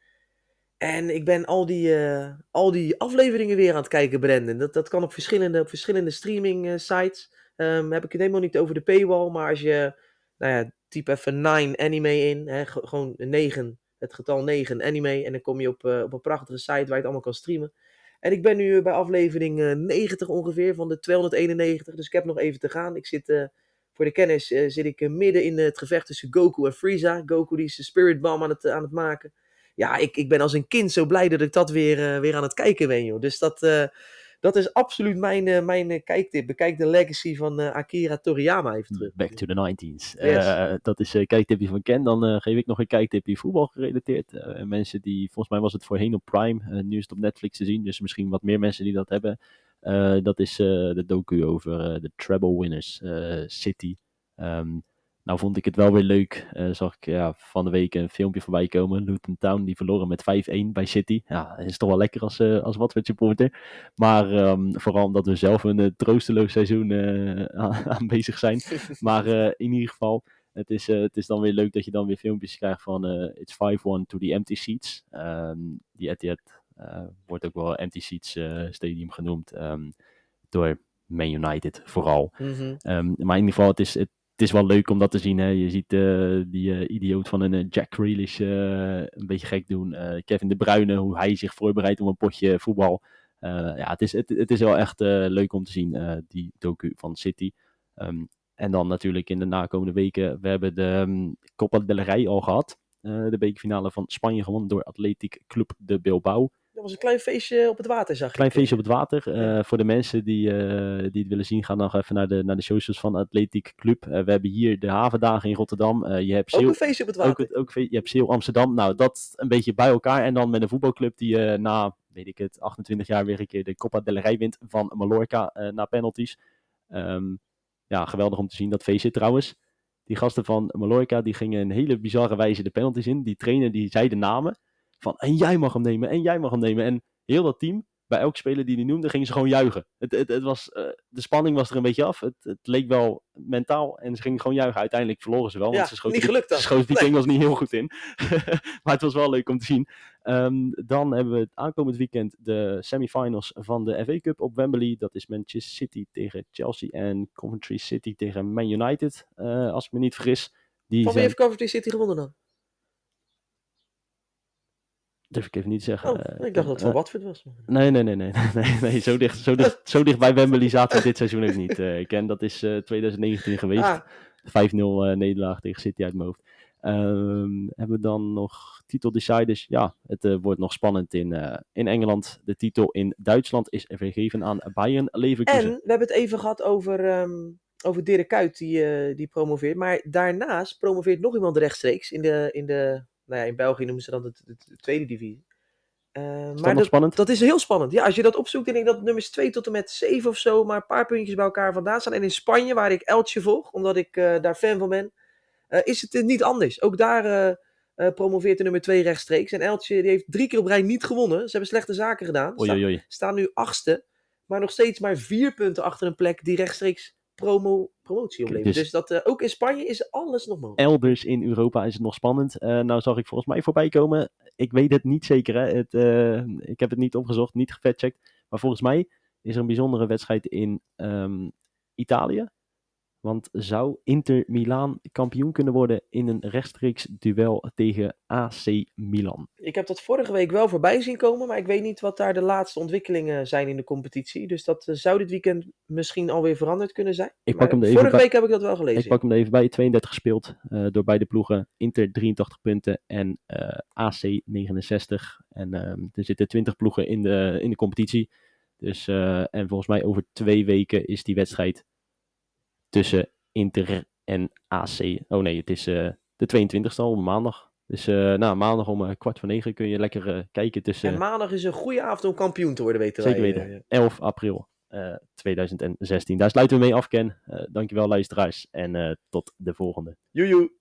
En ik ben al die, uh, al die afleveringen weer aan het kijken, Brandon. Dat, dat kan op verschillende, op verschillende streaming uh, sites. Um, heb ik het helemaal niet over de paywall. Maar als je, nou ja, typ even nine anime in. Hè, g- gewoon negen, het getal negen anime. En dan kom je op, uh, op een prachtige site waar je het allemaal kan streamen. En ik ben nu uh, bij aflevering uh, negentig ongeveer van de tweehonderdeenennegentig. Dus ik heb nog even te gaan. Ik zit, uh, voor de kennis, uh, zit ik uh, midden in uh, het gevecht tussen Goku en Frieza. Goku die is de Spirit Bomb aan het, uh, aan het maken. Ja, ik, ik ben als een kind zo blij dat ik dat weer, uh, weer aan het kijken ben, joh. Dus dat, uh, dat is absoluut mijn, uh, mijn uh, kijktip. Bekijk de legacy van uh, Akira Toriyama even terug. Back to the nineties. Yes. Uh, dat is een uh, kijktipje van Ken. Dan uh, geef ik nog een kijktipje voetbal gerelateerd. Uh, mensen die, volgens mij was het voorheen op Prime. Uh, nu is het op Netflix te zien. Dus misschien wat meer mensen die dat hebben. Uh, dat is uh, de docu over uh, de treble winners uh, City. Um, Nou vond ik het wel weer leuk. Uh, zag ik ja, van de week een filmpje voorbij komen. Luton Town die verloren met vijf-een bij City. Ja, dat is toch wel lekker als, uh, als Watford supporter. Maar um, vooral omdat we zelf een uh, troosteloos seizoen uh, aan, aan bezig zijn. Maar uh, in ieder geval, het is, uh, het is dan weer leuk dat je dan weer filmpjes krijgt van uh, It's five-one to the empty seats. Um, die Etihad uh, wordt ook wel empty seats uh, stadium genoemd. Um, door Man United vooral. Mm-hmm. Um, maar in ieder geval, het is... Het, Het is wel leuk om dat te zien. Hè. Je ziet uh, die uh, idioot van een uh, Jack Grealish uh, een beetje gek doen. Uh, Kevin De Bruyne, hoe hij zich voorbereidt om een potje voetbal. Uh, ja, het is, het, het is wel echt uh, leuk om te zien, uh, die docu van City. Um, en dan natuurlijk in de nakomende weken. We hebben de um, Copa del Rey al gehad. Uh, de bekerfinale van Spanje gewonnen door Athletic Club de Bilbao. Dat was een klein feestje op het water, zag ik. Klein feestje op het water. Uh, ja. Voor de mensen die, uh, die het willen zien, ga nog even naar de, naar de socials van Athletic Club. Uh, we hebben hier de havendagen in Rotterdam. Uh, je hebt ook Seel, een feestje op het water. Ook, ook, je hebt Seel Amsterdam. Nou, dat een beetje bij elkaar. En dan met een voetbalclub die uh, na, weet ik het, achtentwintig jaar weer een keer de Copa del Rey wint van Mallorca uh, na penalties. Um, ja, geweldig om te zien, dat feestje trouwens. Die gasten van Mallorca, die gingen een hele bizarre wijze de penalties in. Die trainer, die zei de namen. Van, en jij mag hem nemen, en jij mag hem nemen. En heel dat team, bij elke speler die hij noemde, gingen ze gewoon juichen. Het, het, het was, uh, de spanning was er een beetje af. Het, het leek wel mentaal en ze gingen gewoon juichen. Uiteindelijk verloren ze wel, want ja, ze schoten niet die, gelukt dan. ze schoten die nee. Engels niet heel goed in. Maar het was wel leuk om te zien. Um, dan hebben we het aankomend weekend de semifinals van de F A Cup op Wembley. Dat is Manchester City tegen Chelsea en Coventry City tegen Man United, uh, als ik me niet vergis. Die van wie zijn... heeft Coventry City gewonnen dan? Durf ik even niet te zeggen. Oh, ik dacht dat het van uh, Watford was. Nee, nee, nee, nee, nee, nee. Zo, dicht, zo, dicht, zo dicht bij Wembley zaten we dit seizoen ook niet. Uh, ik ken, dat is uh, twintig negentien geweest. Ah. vijf nul uh, nederlaag tegen City uit mijn hoofd. Um, hebben we dan nog titeldeciders? Ja, het uh, wordt nog spannend in, uh, in Engeland. De titel in Duitsland is vergeven aan Bayern Leverkusen. En we hebben het even gehad over, um, over Dirk Kuyt, die, uh, die promoveert. Maar daarnaast promoveert nog iemand rechtstreeks in de, in de nou ja, in België noemen ze dat de, de, de tweede divisie. Uh, is maar dat, spannend? dat is heel spannend. Ja, als je dat opzoekt, dan denk ik dat nummers twee tot en met zeven of zo maar een paar puntjes bij elkaar vandaan staan. En in Spanje, waar ik Elche volg, omdat ik uh, daar fan van ben, uh, is het uh, niet anders. Ook daar uh, uh, promoveert de nummer twee rechtstreeks. En Elche die heeft drie keer op rij niet gewonnen. Ze hebben slechte zaken gedaan. Oei, oei, oei. Staan, staan nu achtste, maar nog steeds maar vier punten achter een plek die rechtstreeks promo, promotie oplevert. Dus, dus dat, uh, ook in Spanje is alles nog mogelijk. Elders in Europa is het nog spannend. Uh, nou zag ik volgens mij voorbij komen. Ik weet het niet zeker. Hè. Het, uh, ik heb het niet opgezocht, niet gefactcheckt. Maar volgens mij is er een bijzondere wedstrijd in um, Italië. Want zou Inter Milaan kampioen kunnen worden in een rechtstreeks duel tegen A C Milan? Ik heb dat vorige week wel voorbij zien komen, maar ik weet niet wat daar de laatste ontwikkelingen zijn in de competitie. Dus dat uh, zou dit weekend misschien alweer veranderd kunnen zijn. Ik pak hem er even vorige bij. week heb ik dat wel gelezen. Ik pak hem er even bij. tweeëndertig gespeeld uh, door beide ploegen. Inter drieëntachtig punten en uh, A C negenenzestig. En uh, er zitten twintig ploegen in de, in de competitie. Dus, uh, en volgens mij over twee weken is die wedstrijd tussen Inter en A C. Oh nee, het is uh, de tweeëntwintigste al, maandag. Dus uh, nou, maandag om uh, kwart voor negen kun je lekker uh, kijken tussen... En maandag is een goede avond om kampioen te worden, weten zeker wij. Zeker weten. elf april uh, tweeduizend zestien. Daar sluiten we mee af, Ken. Uh, dankjewel luisteraars en uh, tot de volgende. Joejoe.